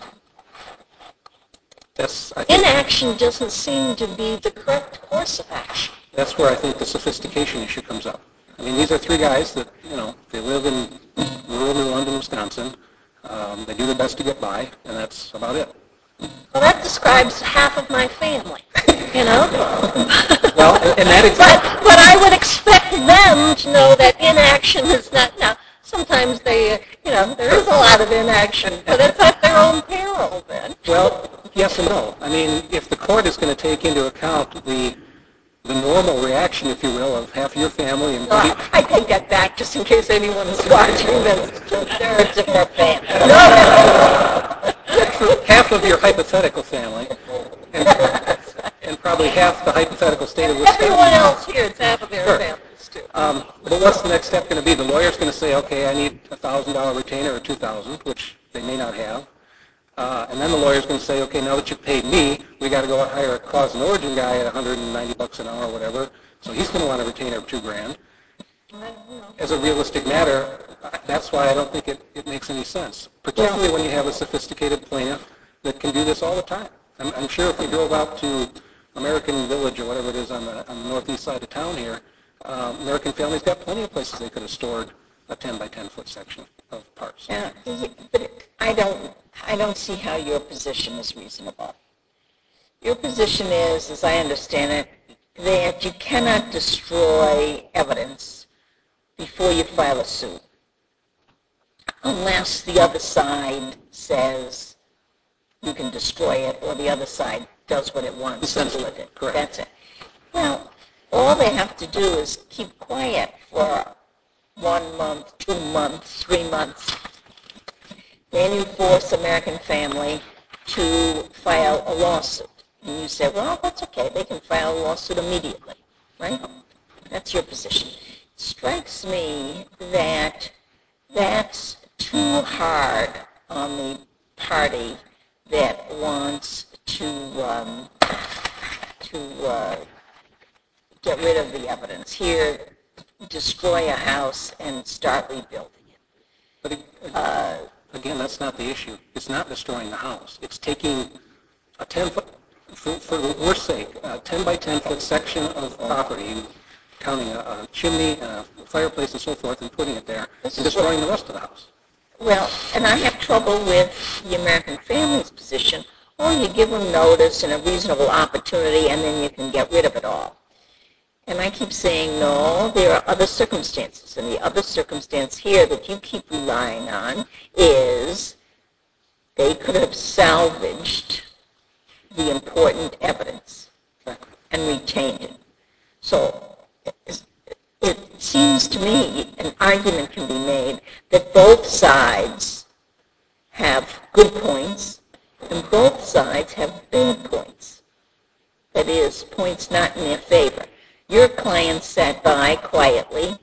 G: That's, I think,
F: inaction doesn't seem to be the correct course of action.
G: that's where I think the sophistication issue comes up. I mean, these are three guys that, you know, they live in rural New London, Wisconsin. Um, they do their best to get by, and that's about it.
F: Well, that describes half of my family, you know?
G: Well, and that is...
F: but, but I would expect them to know that inaction is not... Now, sometimes they, uh, you know, there is a lot of inaction, but it's at their own peril then.
G: Well, yes and no. I mean, if the court is going to take into account the the normal reaction, if you will, of half your family and...
F: Well, I take that back just in case anyone is watching this.
A: Two-thirds of her family.
G: half of your hypothetical family, and, and probably half the hypothetical state of Wisconsin.
F: Everyone else here is half of their
G: Sure.
F: families, too.
G: Um, but what's the next step going to be? The lawyer's going to say, okay, I need a one thousand dollars retainer or two thousand dollars, which they may not have. Uh, and then the lawyer's going to say, okay, now that you've paid me, we got to go out and hire a cause and origin guy at one hundred ninety bucks an hour or whatever. So he's going to want a retainer of two grand. As a realistic matter, that's why I don't think it, it makes any sense, particularly when you have a sophisticated plaintiff that can do this all the time. I'm, I'm sure if we drove out to American Village or whatever it is on the, on the northeast side of town here, um, American Family's got plenty of places they could have stored a ten by ten foot section of parts.
A: Yeah, but I don't, I don't see how your position is reasonable. Your position is, as I understand it, that you cannot destroy evidence before you file a suit, unless the other side says you can destroy it, or the other side does what it wants to do with it.
G: Correct.
A: That's it. Well, all they have to do is keep quiet for one month, two months, three months. Then you force American Family to file a lawsuit. And you say, well, that's okay. They can file a lawsuit immediately, right? That's your position. It strikes me that that's too hard on the party that wants to um, to uh, get rid of the evidence. Here, destroy a house and start rebuilding it.
G: But uh, again, that's not the issue. It's not destroying the house. It's taking a ten foot, for, for the worst sake, a ten by ten foot section of property, counting a, a chimney, a fireplace, and so forth, and putting it there, and destroying the rest of the house.
A: Well, and I have trouble with the American Family's position. Oh, you give them notice and a reasonable opportunity, and then you can get rid of it all. And I keep saying, no, there are other circumstances. And the other circumstance here that you keep relying on is they could have salvaged the important evidence and retained it. So it seems to me an argument can be made that both sides have good points and both sides have bad points. That is, points not in their favor. Your client sat by quietly,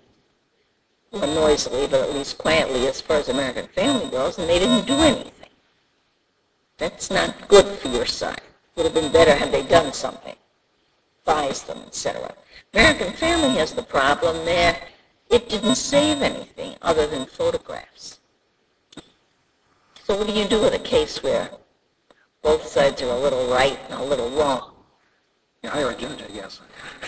A: or noisily, but at least quietly as far as American Family goes, and they didn't do anything. That's not good for your side. Would have been better had they done something, advised them, et cetera. American Family has the problem that it didn't save anything other than photographs. So what do you do with a case where both sides are a little right and a little wrong?
G: You hire a judge, I guess.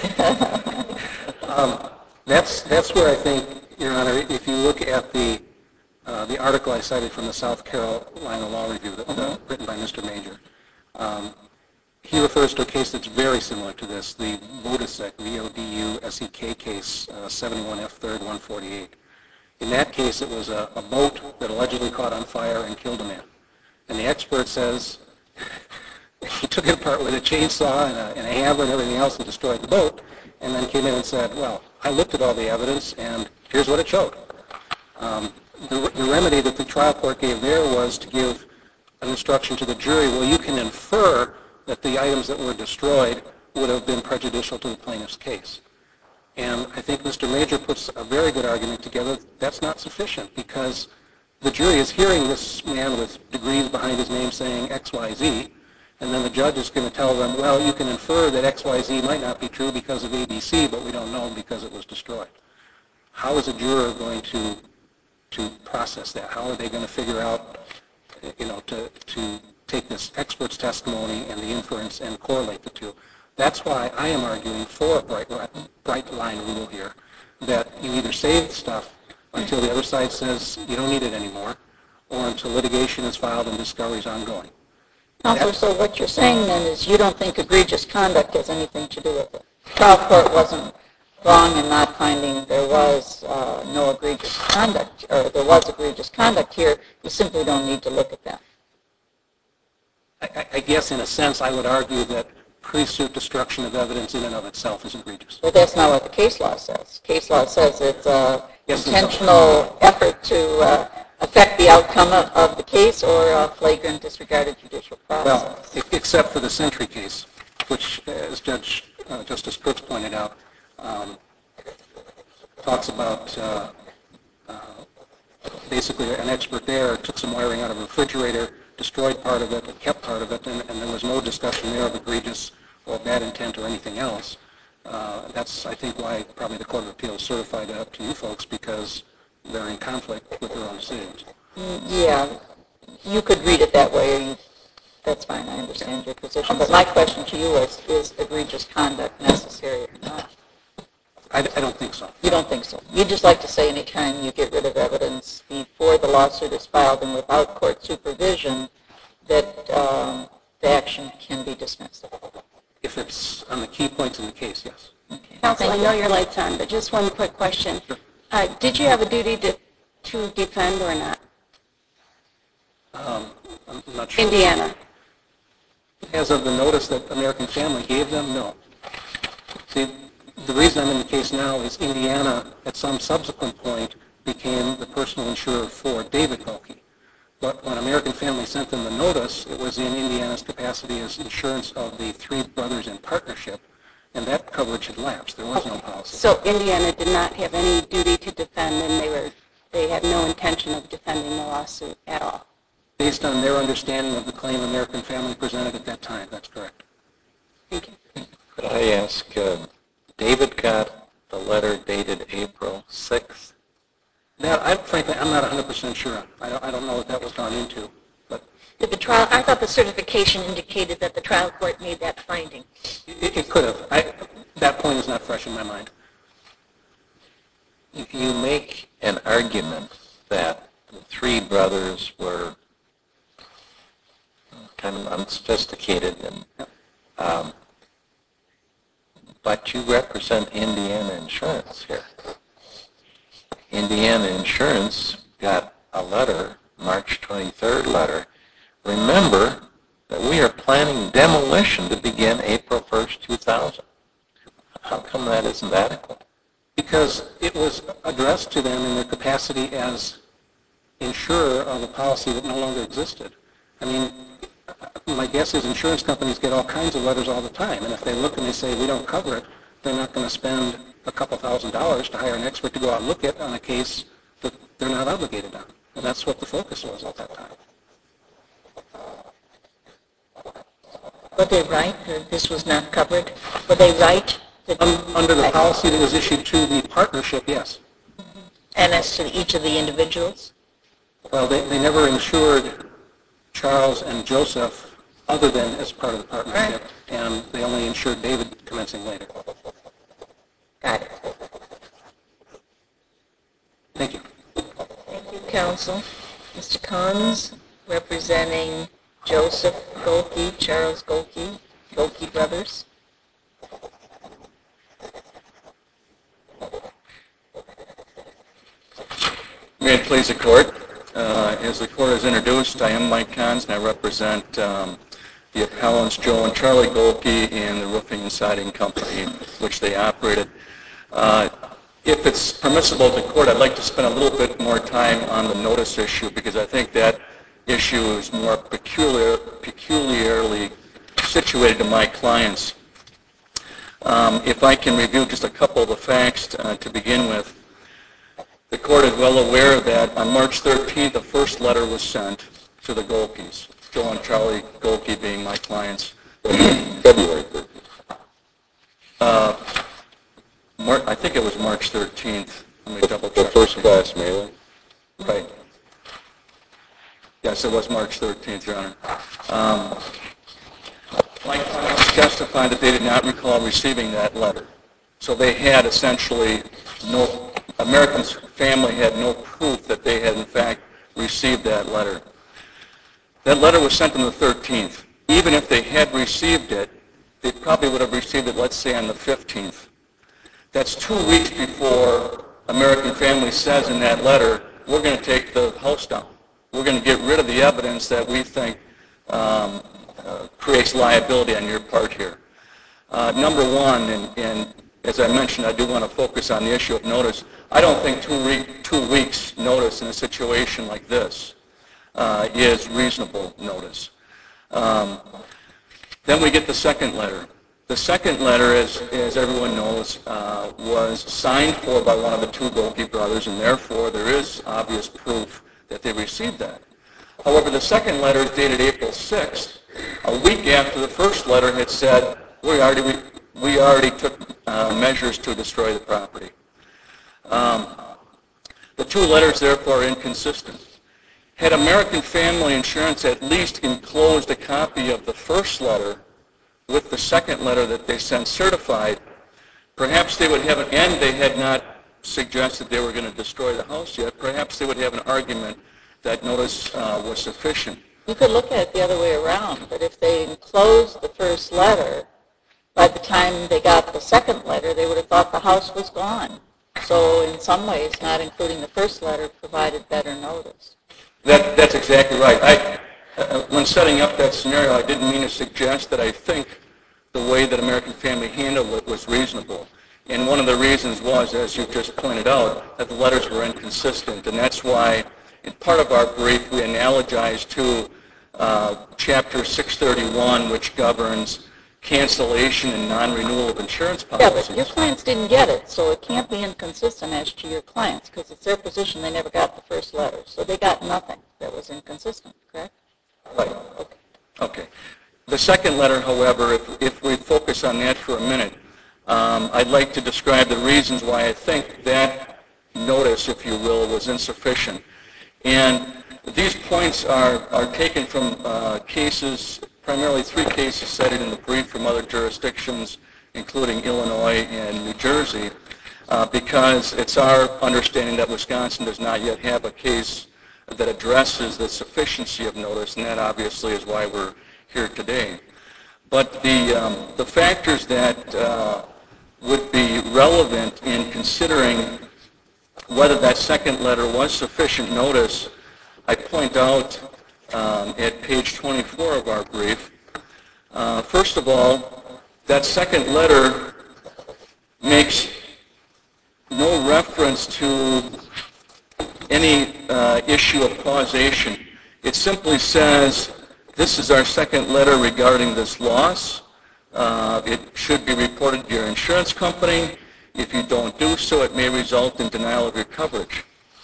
G: um, that's that's where I think, Your Honor, if you look at the uh, the article I cited from the South Carolina Law Review, that, uh, written by Mister Major, um, he refers to a case that's very similar to this, the Vodusek, V O D U S E K case, uh, seventy-one F third one forty-eight. In that case, it was a, a boat that allegedly caught on fire and killed a man. And the expert says he took it apart with a chainsaw and a, and a hammer and everything else and destroyed the boat, and then came in and said, well, I looked at all the evidence, and here's what it showed. Um, the, the remedy that the trial court gave there was to give an instruction to the jury, well, you can infer that the items that were destroyed would have been prejudicial to the plaintiff's case. And I think Mister Major puts a very good argument together. That's not sufficient because the jury is hearing this man with degrees behind his name saying X Y Z, and then the judge is going to tell them, well, you can infer that X Y Z might not be true because of A B C, but we don't know because it was destroyed. How is a juror going to to process that? How are they going to figure out, you know, to, to take this expert's testimony and the inference and correlate the two? That's why I am arguing for a bright, bright line rule here, that you either save stuff until the other side says you don't need it anymore, or until litigation is filed and discovery is ongoing.
A: Counselor, so what you're saying then is you don't think egregious conduct has anything to do with it. The trial court wasn't wrong in not finding there was uh, no egregious conduct, or there was egregious conduct here. You simply don't need to look at that.
G: I, I guess in a sense I would argue that pre-suit destruction of evidence in and of itself is egregious.
A: But that's not what the case law says. Case law says it's an
G: Yes,
A: intentional effort to uh, affect the outcome of, of the case or a flagrant disregard of judicial process.
G: Well, e- except for the Sentry case, which, as Judge uh, Justice Crooks pointed out, um, talks about uh, uh, basically an expert there took some wiring out of a refrigerator, destroyed part of it, and kept part of it, and, and there was no discussion there of egregious or bad intent or anything else. Uh, that's, I think, why probably the Court of Appeals certified it up to you folks, because they're in conflict with their own decisions.
A: Yeah, you could read it that way. Or you, that's fine. I understand your position. But my question to you is, is egregious conduct necessary or not?
G: I, I don't think so.
A: You don't think so? You'd just like to say any time you get rid of evidence before the lawsuit is filed and without court supervision that um, the action can be dismissed?
G: If it's on the key points in the case, yes.
A: Okay.
H: Counsel, I know your light's on, but just one quick question. Uh, did you have a duty to, to defend or not?
G: Um, I'm not sure.
H: Indiana.
G: As of the notice that American Family gave them, no. See, the reason I'm in the case now is Indiana, at some subsequent point, became the personal insurer for David Golke. But when American Family sent them the notice, it was in Indiana's capacity as insurance of the three brothers in partnership, and that coverage had lapsed. There was no policy.
H: So Indiana did not have any duty to defend, and they were they had no intention of defending the lawsuit at all.
G: Based on their understanding of the claim American Family presented at that time, that's correct.
H: Thank you.
E: Could I ask, uh, David got the letter dated April sixth?
G: That, I, frankly, I'm not one hundred percent sure. I don't, I don't know what that was gone into. But
F: Did the trial, I thought the certification indicated that the trial court made that finding.
G: it, it could have. I, that point is not fresh in my mind.
E: You make an argument that the three brothers were kind of unsophisticated, and um, but you represent Indiana Insurance here. Indiana Insurance got a letter, March twenty-third letter. Remember that we are planning demolition to begin April first, two thousand. How come that isn't adequate?
G: Because it was addressed to them in their capacity as insurer of a policy that no longer existed. I mean, my guess is insurance companies get all kinds of letters all the time, and if they look and they say we don't cover it, they're not going to spend a couple thousand dollars to hire an expert to go out and look at on a case that they're not obligated on. And that's what the focus was at that time.
A: Were they right that this was not covered? Were they right? That,
G: Um, under the policy that was issued to the partnership, yes.
A: and as to each of the individuals?
G: Well, they, they never insured Charles and Joseph other than as part of the partnership, and they only insured David commencing later.
A: Got it.
G: Thank you.
A: Thank you, counsel. Mister Cons, representing Joseph Golke, Charles Golke, Golke brothers.
I: May it please the court. Uh, as the court has introduced, I am Mike Cons, and I represent um, the appellants Joe and Charlie Golke and the roofing and siding company which they operated. Uh, if it's permissible to court, I'd like to spend a little bit more time on the notice issue because I think that issue is more peculiar, peculiarly situated to my clients. Um, if I can review just a couple of the facts uh, to begin with, the court is well aware that on March thirteenth, the first letter was sent to the Golkes, Joe and Charlie Golke being my clients.
C: February thirteenth.
I: Uh, Mar- I think it was March thirteenth. Let me double
C: The
I: check.
C: first class mailing?
I: Right. Yes, it was March thirteenth, Your Honor. Um, my clients testified that they did not recall receiving that letter. So they had essentially no, American's family had no proof that they had in fact received that letter. That letter was sent on the thirteenth. Even if they had received it, they probably would have received it, let's say, on the fifteenth. That's two weeks before American Family says in that letter, we're going to take the house down. We're going to get rid of the evidence that we think um, uh, creates liability on your part here. Uh, number one, and, and as I mentioned, I do want to focus on the issue of notice. I don't think two, re- two weeks notice in a situation like this uh, is reasonable notice. Um, then we get the second letter. The second letter, as, as everyone knows, uh, was signed for by one of the two Golke brothers, and therefore there is obvious proof that they received that. However, the second letter is dated April sixth, a week after the first letter had said, we already, we, we already took uh, measures to destroy the property. Um, the two letters, therefore, are inconsistent. Had American Family Insurance at least enclosed a copy of the first letter with the second letter that they sent certified, perhaps they would have an, and they had not suggested they were going to destroy the house yet, perhaps they would have an argument that notice uh, was sufficient.
A: You could look at it the other way around, that if they enclosed the first letter, by the time they got the second letter, they would have thought the house was gone. So in some ways, not including the first letter provided better notice.
I: That, that's exactly right. I, uh, when setting up that scenario, I didn't mean to suggest that I think the way that American Family handled it was reasonable. And one of the reasons was, as you just pointed out, that the letters were inconsistent. And that's why, in part of our brief, we analogized to uh, Chapter six thirty-one, which governs cancellation and non-renewal of insurance policies.
A: Yeah, but your clients didn't get it, so it can't be inconsistent as to your clients, because it's their position they never got the first letter. So they got nothing that was inconsistent, correct?
I: Right. Okay. Okay. The second letter, however, if, if we focus on that for a minute, um, I'd like to describe the reasons why I think that notice, if you will, was insufficient. And these points are, are taken from uh, cases, primarily three cases cited in the brief from other jurisdictions, including Illinois and New Jersey, uh, because it's our understanding that Wisconsin does not yet have a case that addresses the sufficiency of notice, and that obviously is why we're here today. But the, um, the factors that uh, would be relevant in considering whether that second letter was sufficient notice, I point out um, at page twenty-four of our brief. Uh, first of all, that second letter makes no reference to any uh, issue of causation. It simply says, this is our second letter regarding this loss. Uh, it should be reported to your insurance company. If you don't do so, it may result in denial of your coverage.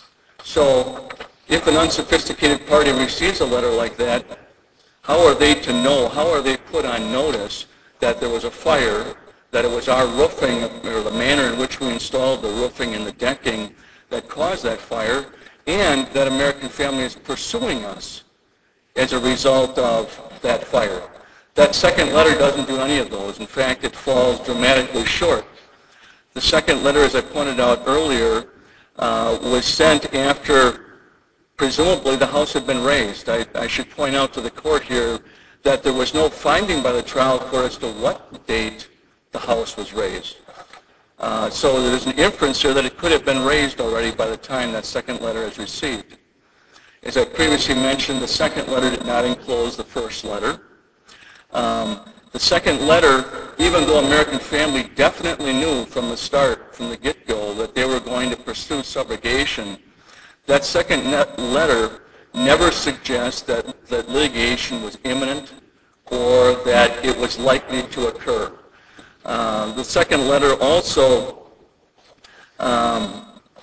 I: So if an unsophisticated party receives a letter like that, how are they to know, how are they put on notice that there was a fire, that it was our roofing or the manner in which we installed the roofing and the decking that caused that fire, and that American Family is pursuing us as a result of that fire? That second letter doesn't do any of those. In fact, it falls dramatically short. The second letter, as I pointed out earlier, uh, was sent after presumably the house had been raised. I, I should point out to the court here that there was no finding by the trial court as to what date the house was raised. Uh, so there's an inference here that it could have been raised already by the time that second letter is received. As I previously mentioned, the second letter did not enclose the first letter. Um, the second letter, even though American Family definitely knew from the start, from the get-go, that they were going to pursue subrogation, that second letter never suggests that, that litigation was imminent or that it was likely to occur. Uh, the second letter also um,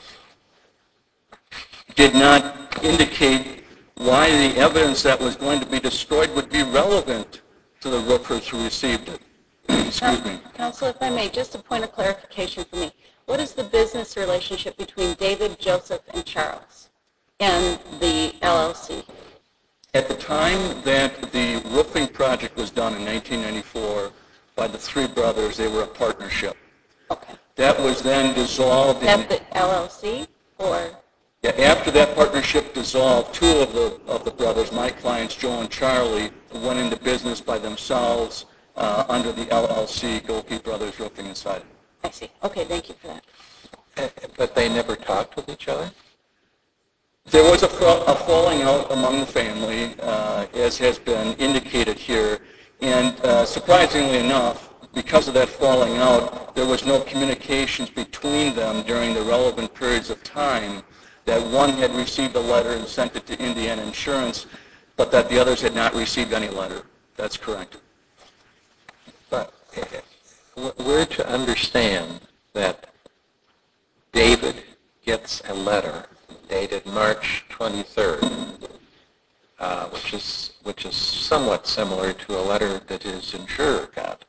I: did not indicate why the evidence that was going to be destroyed would be relevant to the roofers who received it. Excuse me.
H: Counsel, if I may, just a point of clarification for me. What is the business relationship between David, Joseph, and Charles and the L L C?
I: At the time that the roofing project was done in nineteen ninety-four by the three brothers, they were a partnership.
H: Okay.
I: That was then dissolved.
H: At the L L C or?
I: Yeah, after that partnership dissolved, two of the of the brothers, my clients, Joe and Charlie, went into business by themselves uh, under the L L C, Golke Brothers Roofing and Siding.
H: I see. Okay, thank you for that.
E: Uh, But they never talked with each other?
I: There was a, fa- a falling out among the family, uh, as has been indicated here, and uh, surprisingly enough, because of that falling out, there was no communications between them during the relevant periods of time that one had received a letter and sent it to Indiana Insurance, but that the others had not received any letter. That's correct.
E: But uh, we're to understand that David gets a letter dated March twenty-third, uh, which is which is somewhat similar to a letter that his insurer got.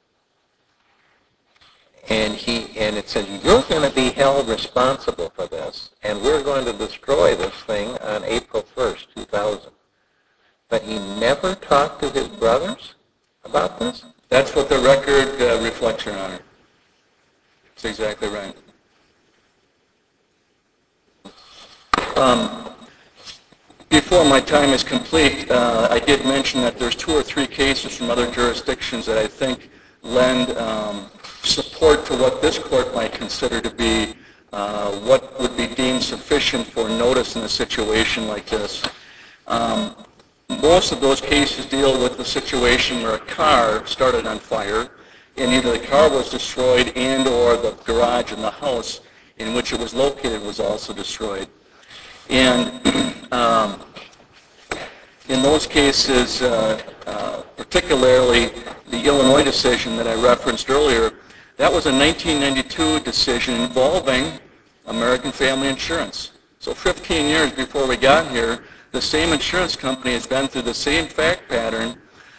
E: And he and it says, you're going to be held responsible for this, and we're going to destroy this thing on April first, two thousand. But he never talked to his brothers about this?
I: That's what the record uh, reflects, Your Honor. That's exactly right. Um, before my time is complete, uh, I did mention that there's two or three cases from other jurisdictions that I think lend um, support to what this court might consider to be uh, what would be deemed sufficient for notice in a situation like this. Um, most of those cases deal with the situation where a car started on fire and either the car was destroyed and or the garage in the house in which it was located was also destroyed. And um, in those cases, uh, uh, particularly the Illinois decision that I referenced earlier, that was a nineteen ninety-two decision involving American Family Insurance. So fifteen years before we got here, the same insurance company has been through the same fact pattern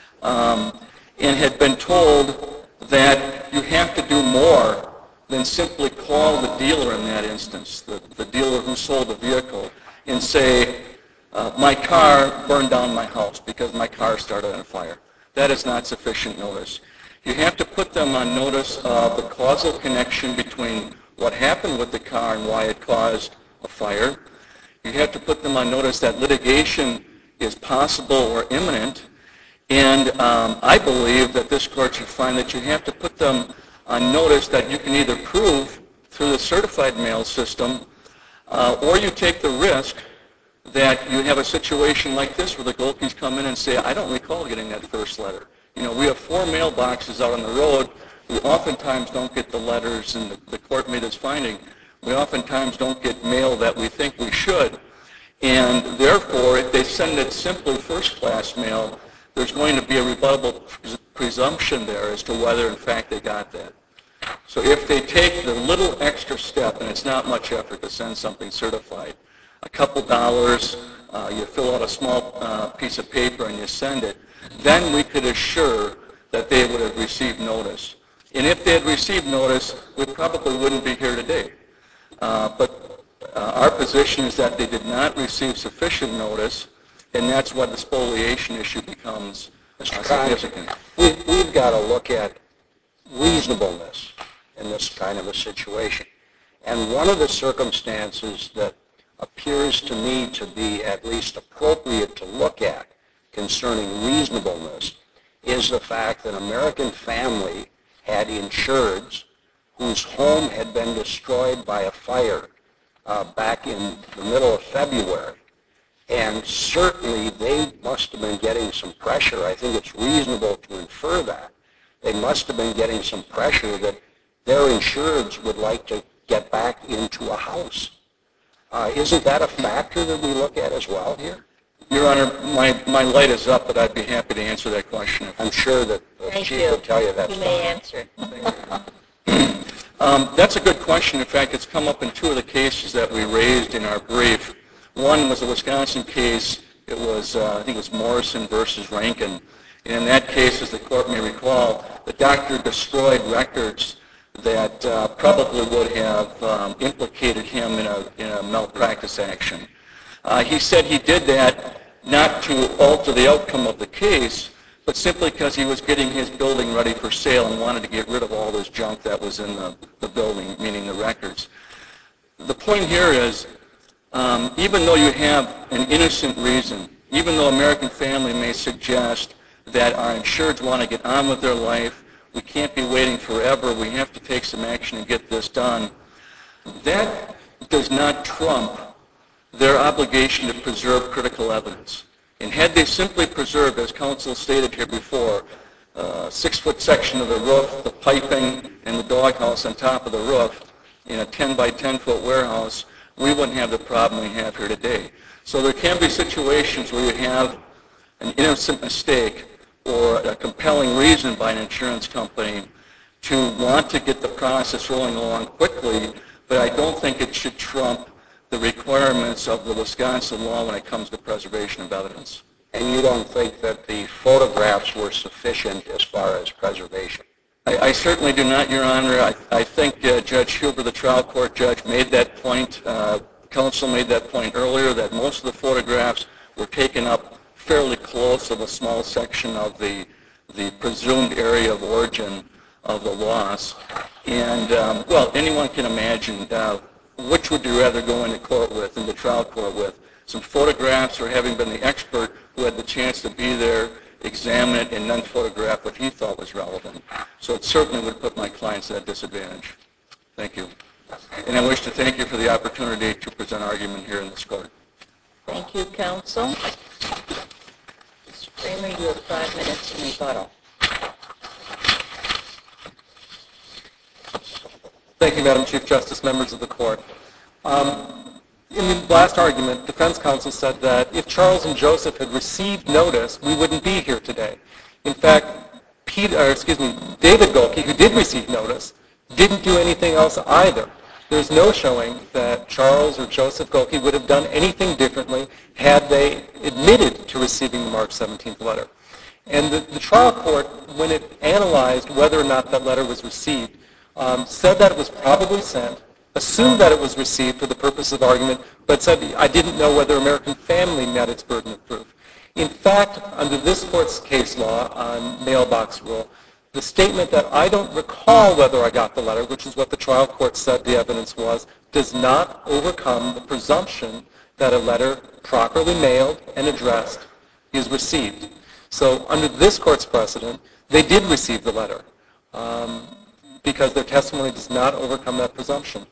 I: um, and had been told that you have to do more than simply call the dealer in that instance, the, the dealer who sold the vehicle, and say, uh, my car burned down my house because my car started on fire. That is not sufficient notice. You have to put them on notice of the causal connection between what happened with the car and why it caused a fire. You have to put them on notice that litigation is possible or imminent. And um, I believe that this court should find that you have to put them on notice that you can either prove through the certified mail system uh, or you take the risk that you have a situation like this where the Golkes come in and say, I don't recall getting that first letter. You know, we have four mailboxes out on the road. We oftentimes don't get the letters, and the, the court made its finding. We oftentimes don't get mail that we think we should. And therefore, if they send it simply first-class mail, there's going to be a rebuttable pres- presumption there as to whether, in fact, they got that. So if they take the little extra step, and it's not much effort to send something certified, a couple dollars, uh, you fill out a small uh, piece of paper and you send it, then we could assure that they would have received notice. And if they had received notice, we probably wouldn't be here today. Uh, but uh, our position is that they did not receive sufficient notice, and that's why the spoliation issue becomes uh, significant.
D: We've, we've got to look at reasonableness in this kind of a situation. And one of the circumstances that appears to me to be at least appropriate to look at concerning reasonableness is the fact that American Family had insureds whose home had been destroyed by a fire uh, back in the middle of February. And certainly they must have been getting some pressure. I think it's reasonable to infer that. They must have been getting some pressure that their insureds would like to get back into a house. Uh, isn't that a factor that we look at as well here?
I: Your Honor, my, my light is up, but I'd be happy to answer that question.
D: I'm sure that the
A: Thank
D: Chief
A: you.
D: will tell you that.
A: You may answer.
I: Um, that's a good question. In fact, it's come up in two of the cases that we raised in our brief. One was a Wisconsin case. It was, uh, I think it was Morrison versus Rankin. And in that case, as the court may recall, the doctor destroyed records that uh, probably would have um, implicated him in a, in a malpractice action. Uh, he said he did that not to alter the outcome of the case, but simply because he was getting his building ready for sale and wanted to get rid of all this junk that was in the, the building, meaning the records. The point here is, um, even though you have an innocent reason, even though American Family may suggest that our insureds want to get on with their life, we can't be waiting forever, we have to take some action and get this done, that does not trump their obligation to preserve critical evidence. And had they simply preserved, as counsel stated here before, a six-foot section of the roof, the piping, and the doghouse on top of the roof in a ten by ten foot warehouse, we wouldn't have the problem we have here today. So there can be situations where you have an innocent mistake or a compelling reason by an insurance company to want to get the process rolling along quickly, but I don't think it should trump the requirements of the Wisconsin law when it comes to preservation of evidence.
D: And you don't think that the photographs were sufficient as far as preservation?
I: I, I certainly do not, Your Honor. I, I think uh, Judge Huber, the trial court judge, made that point. Uh, counsel made that point earlier, that most of the photographs were taken up fairly close to the small section of the, the presumed area of origin of the loss. And, um, well, anyone can imagine uh, which would you rather go into court with, in the trial court with? Some photographs, or having been the expert who had the chance to be there, examine it, and then photograph what he thought was relevant. So it certainly would put my clients at a disadvantage. Thank you. And I wish to thank you for the opportunity to present argument here in this court.
A: Thank you, counsel. Mister Kramer, you have five minutes in rebuttal.
B: Thank you, Madam Chief Justice, members of the court. Um, in the last argument, defense counsel said that if Charles and Joseph had received notice, we wouldn't be here today. In fact, Peter, or excuse me, David Golke, who did receive notice, didn't do anything else either. There's no showing that Charles or Joseph Golke would have done anything differently had they admitted to receiving the March seventeenth letter. And the, the trial court, when it analyzed whether or not that letter was received, um, said that it was probably sent, assumed that it was received for the purpose of argument, but said, I didn't know whether American Family met its burden of proof. In fact, under this court's case law on mailbox rule, the statement that I don't recall whether I got the letter, which is what the trial court said the evidence was, does not overcome the presumption that a letter properly mailed and addressed is received. So under this court's precedent, they did receive the letter um, because their testimony does not overcome that presumption.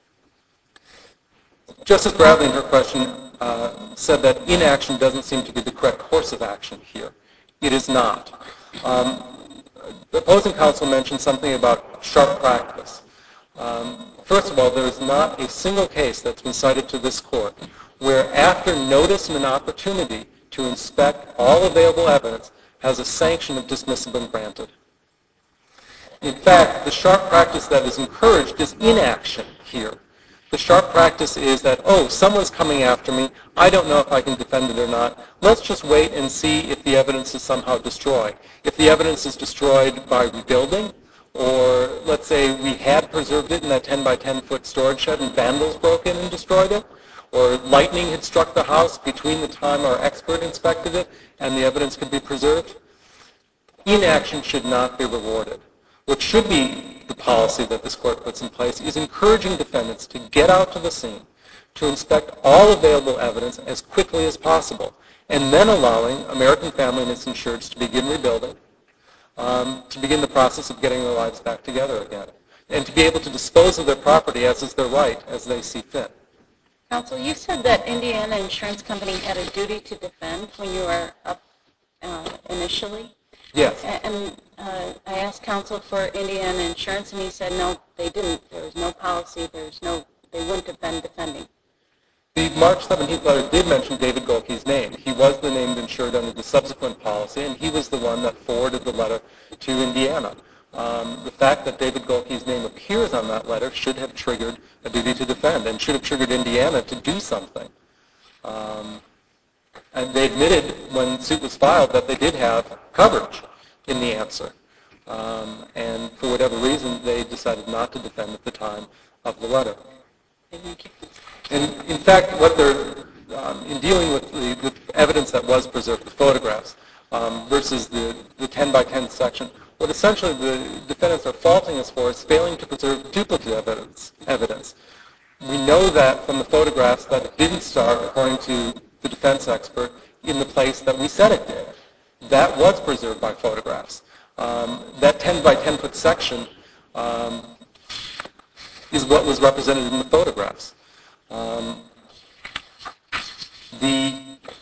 B: Justice Bradley, in her question, uh, said that inaction doesn't seem to be the correct course of action here. It is not. Um, the opposing counsel mentioned something about sharp practice. Um, first of all, there is not a single case that's been cited to this court where after notice and an opportunity to inspect all available evidence has a sanction of dismissal been granted. In fact, the sharp practice that is encouraged is inaction here. The sharp practice is that, oh, someone's coming after me. I don't know if I can defend it or not. Let's just wait and see if the evidence is somehow destroyed. If the evidence is destroyed by rebuilding, or let's say we had preserved it in that ten by ten foot storage shed and vandals broke in and destroyed it, or lightning had struck the house between the time our expert inspected it and the evidence could be preserved, inaction should not be rewarded. What should be the policy that this court puts in place is encouraging defendants to get out to the scene, to inspect all available evidence as quickly as possible, and then allowing American Family and its insureds to begin rebuilding, um, to begin the process of getting their lives back together again, and to be able to dispose of their property as is their right, as they see fit.
H: Counsel, you said that Indiana Insurance Company had a duty to defend when you were up uh, initially.
B: Yes.
H: And uh, I asked counsel for Indiana Insurance, and he said no, they didn't. There was no policy. There's no. They wouldn't have been defending.
B: The March seventeenth letter did mention David Golke's name. He was the named insured under the subsequent policy, and he was the one that forwarded the letter to Indiana. Um, the fact that David Golke's name appears on that letter should have triggered a duty to defend and should have triggered Indiana to do something. Um, and they admitted when the suit was filed that they did have coverage in the answer. Um, and for whatever reason, they decided not to defend at the time of the letter. And in fact, what they're, um, in dealing with the with evidence that was preserved, the photographs, um, versus the, the ten by ten section, what essentially the defendants are faulting us for is failing to preserve duplicative evidence. evidence. We know that from the photographs that it didn't start, according to the defense expert, in the place that we said it did. That was preserved by photographs. Um, that ten by ten foot section um, is what was represented in the photographs. Um, the,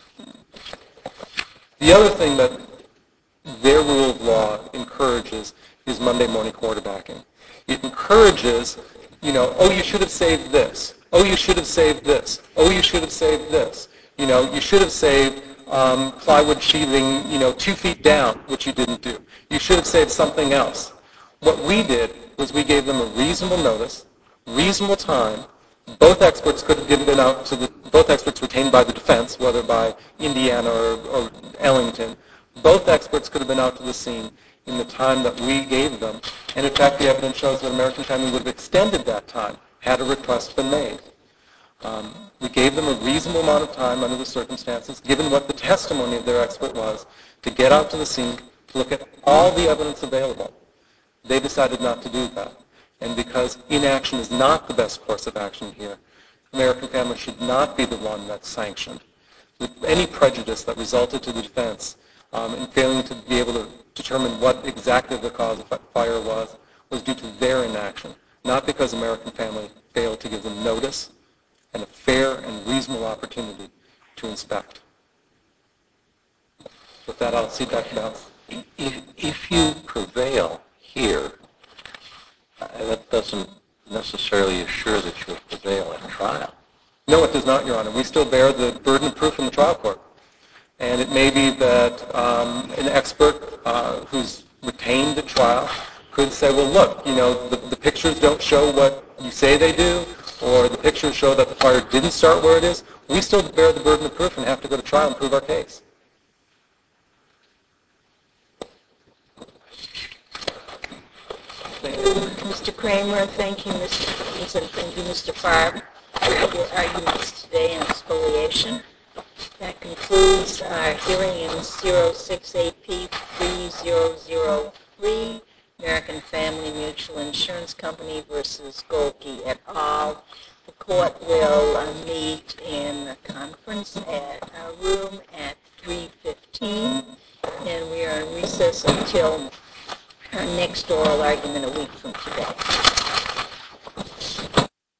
B: the other thing that their rule of law encourages is Monday morning quarterbacking. It encourages, you know, oh, you should have saved this. Oh, you should have saved this. Oh, you should have saved this. You know, you should have saved um, plywood sheathing, you know, two feet down, which you didn't do. You should have saved something else. What we did was we gave them a reasonable notice, reasonable time. Both experts could have given it out to the, both experts retained by the defense, whether by Indiana or, or Ellington. Both experts could have been out to the scene in the time that we gave them. And in fact, the evidence shows that American Family would have extended that time had a request been made. Um, we gave them a reasonable amount of time under the circumstances, given what the testimony of their expert was, to get out to the scene, to look at all the evidence available. They decided not to do that. And because inaction is not the best course of action here, American Family should not be the one that's sanctioned. Any prejudice that resulted to the defense um, in failing to be able to determine what exactly the cause of fire was, was due to their inaction, not because American Family failed to give them notice and a fair and reasonable opportunity to inspect. With that, I'll cede back to Dallas.
E: If, if you prevail here, uh, that doesn't necessarily assure that you'll prevail at trial.
B: No, it does not, Your Honor. We still bear the burden of proof in the trial court. And it may be that um, an expert uh, who's retained at trial could say, well, look, you know, the, the pictures don't show what you say they do, or the pictures show that the fire didn't start where it is. We still bear the burden of proof and have to go to trial and prove our case.
A: Thank you, Mister Kramer. Thank you, Mister Coons, and thank you, Mister Farb, for your arguments today in exfoliation. That concludes our hearing in zero six A P three zero zero three, American Family Mutual Insurance Company versus Golke et al. The court will uh, meet in a conference at our room at three fifteen, and we are in recess until our next oral argument a week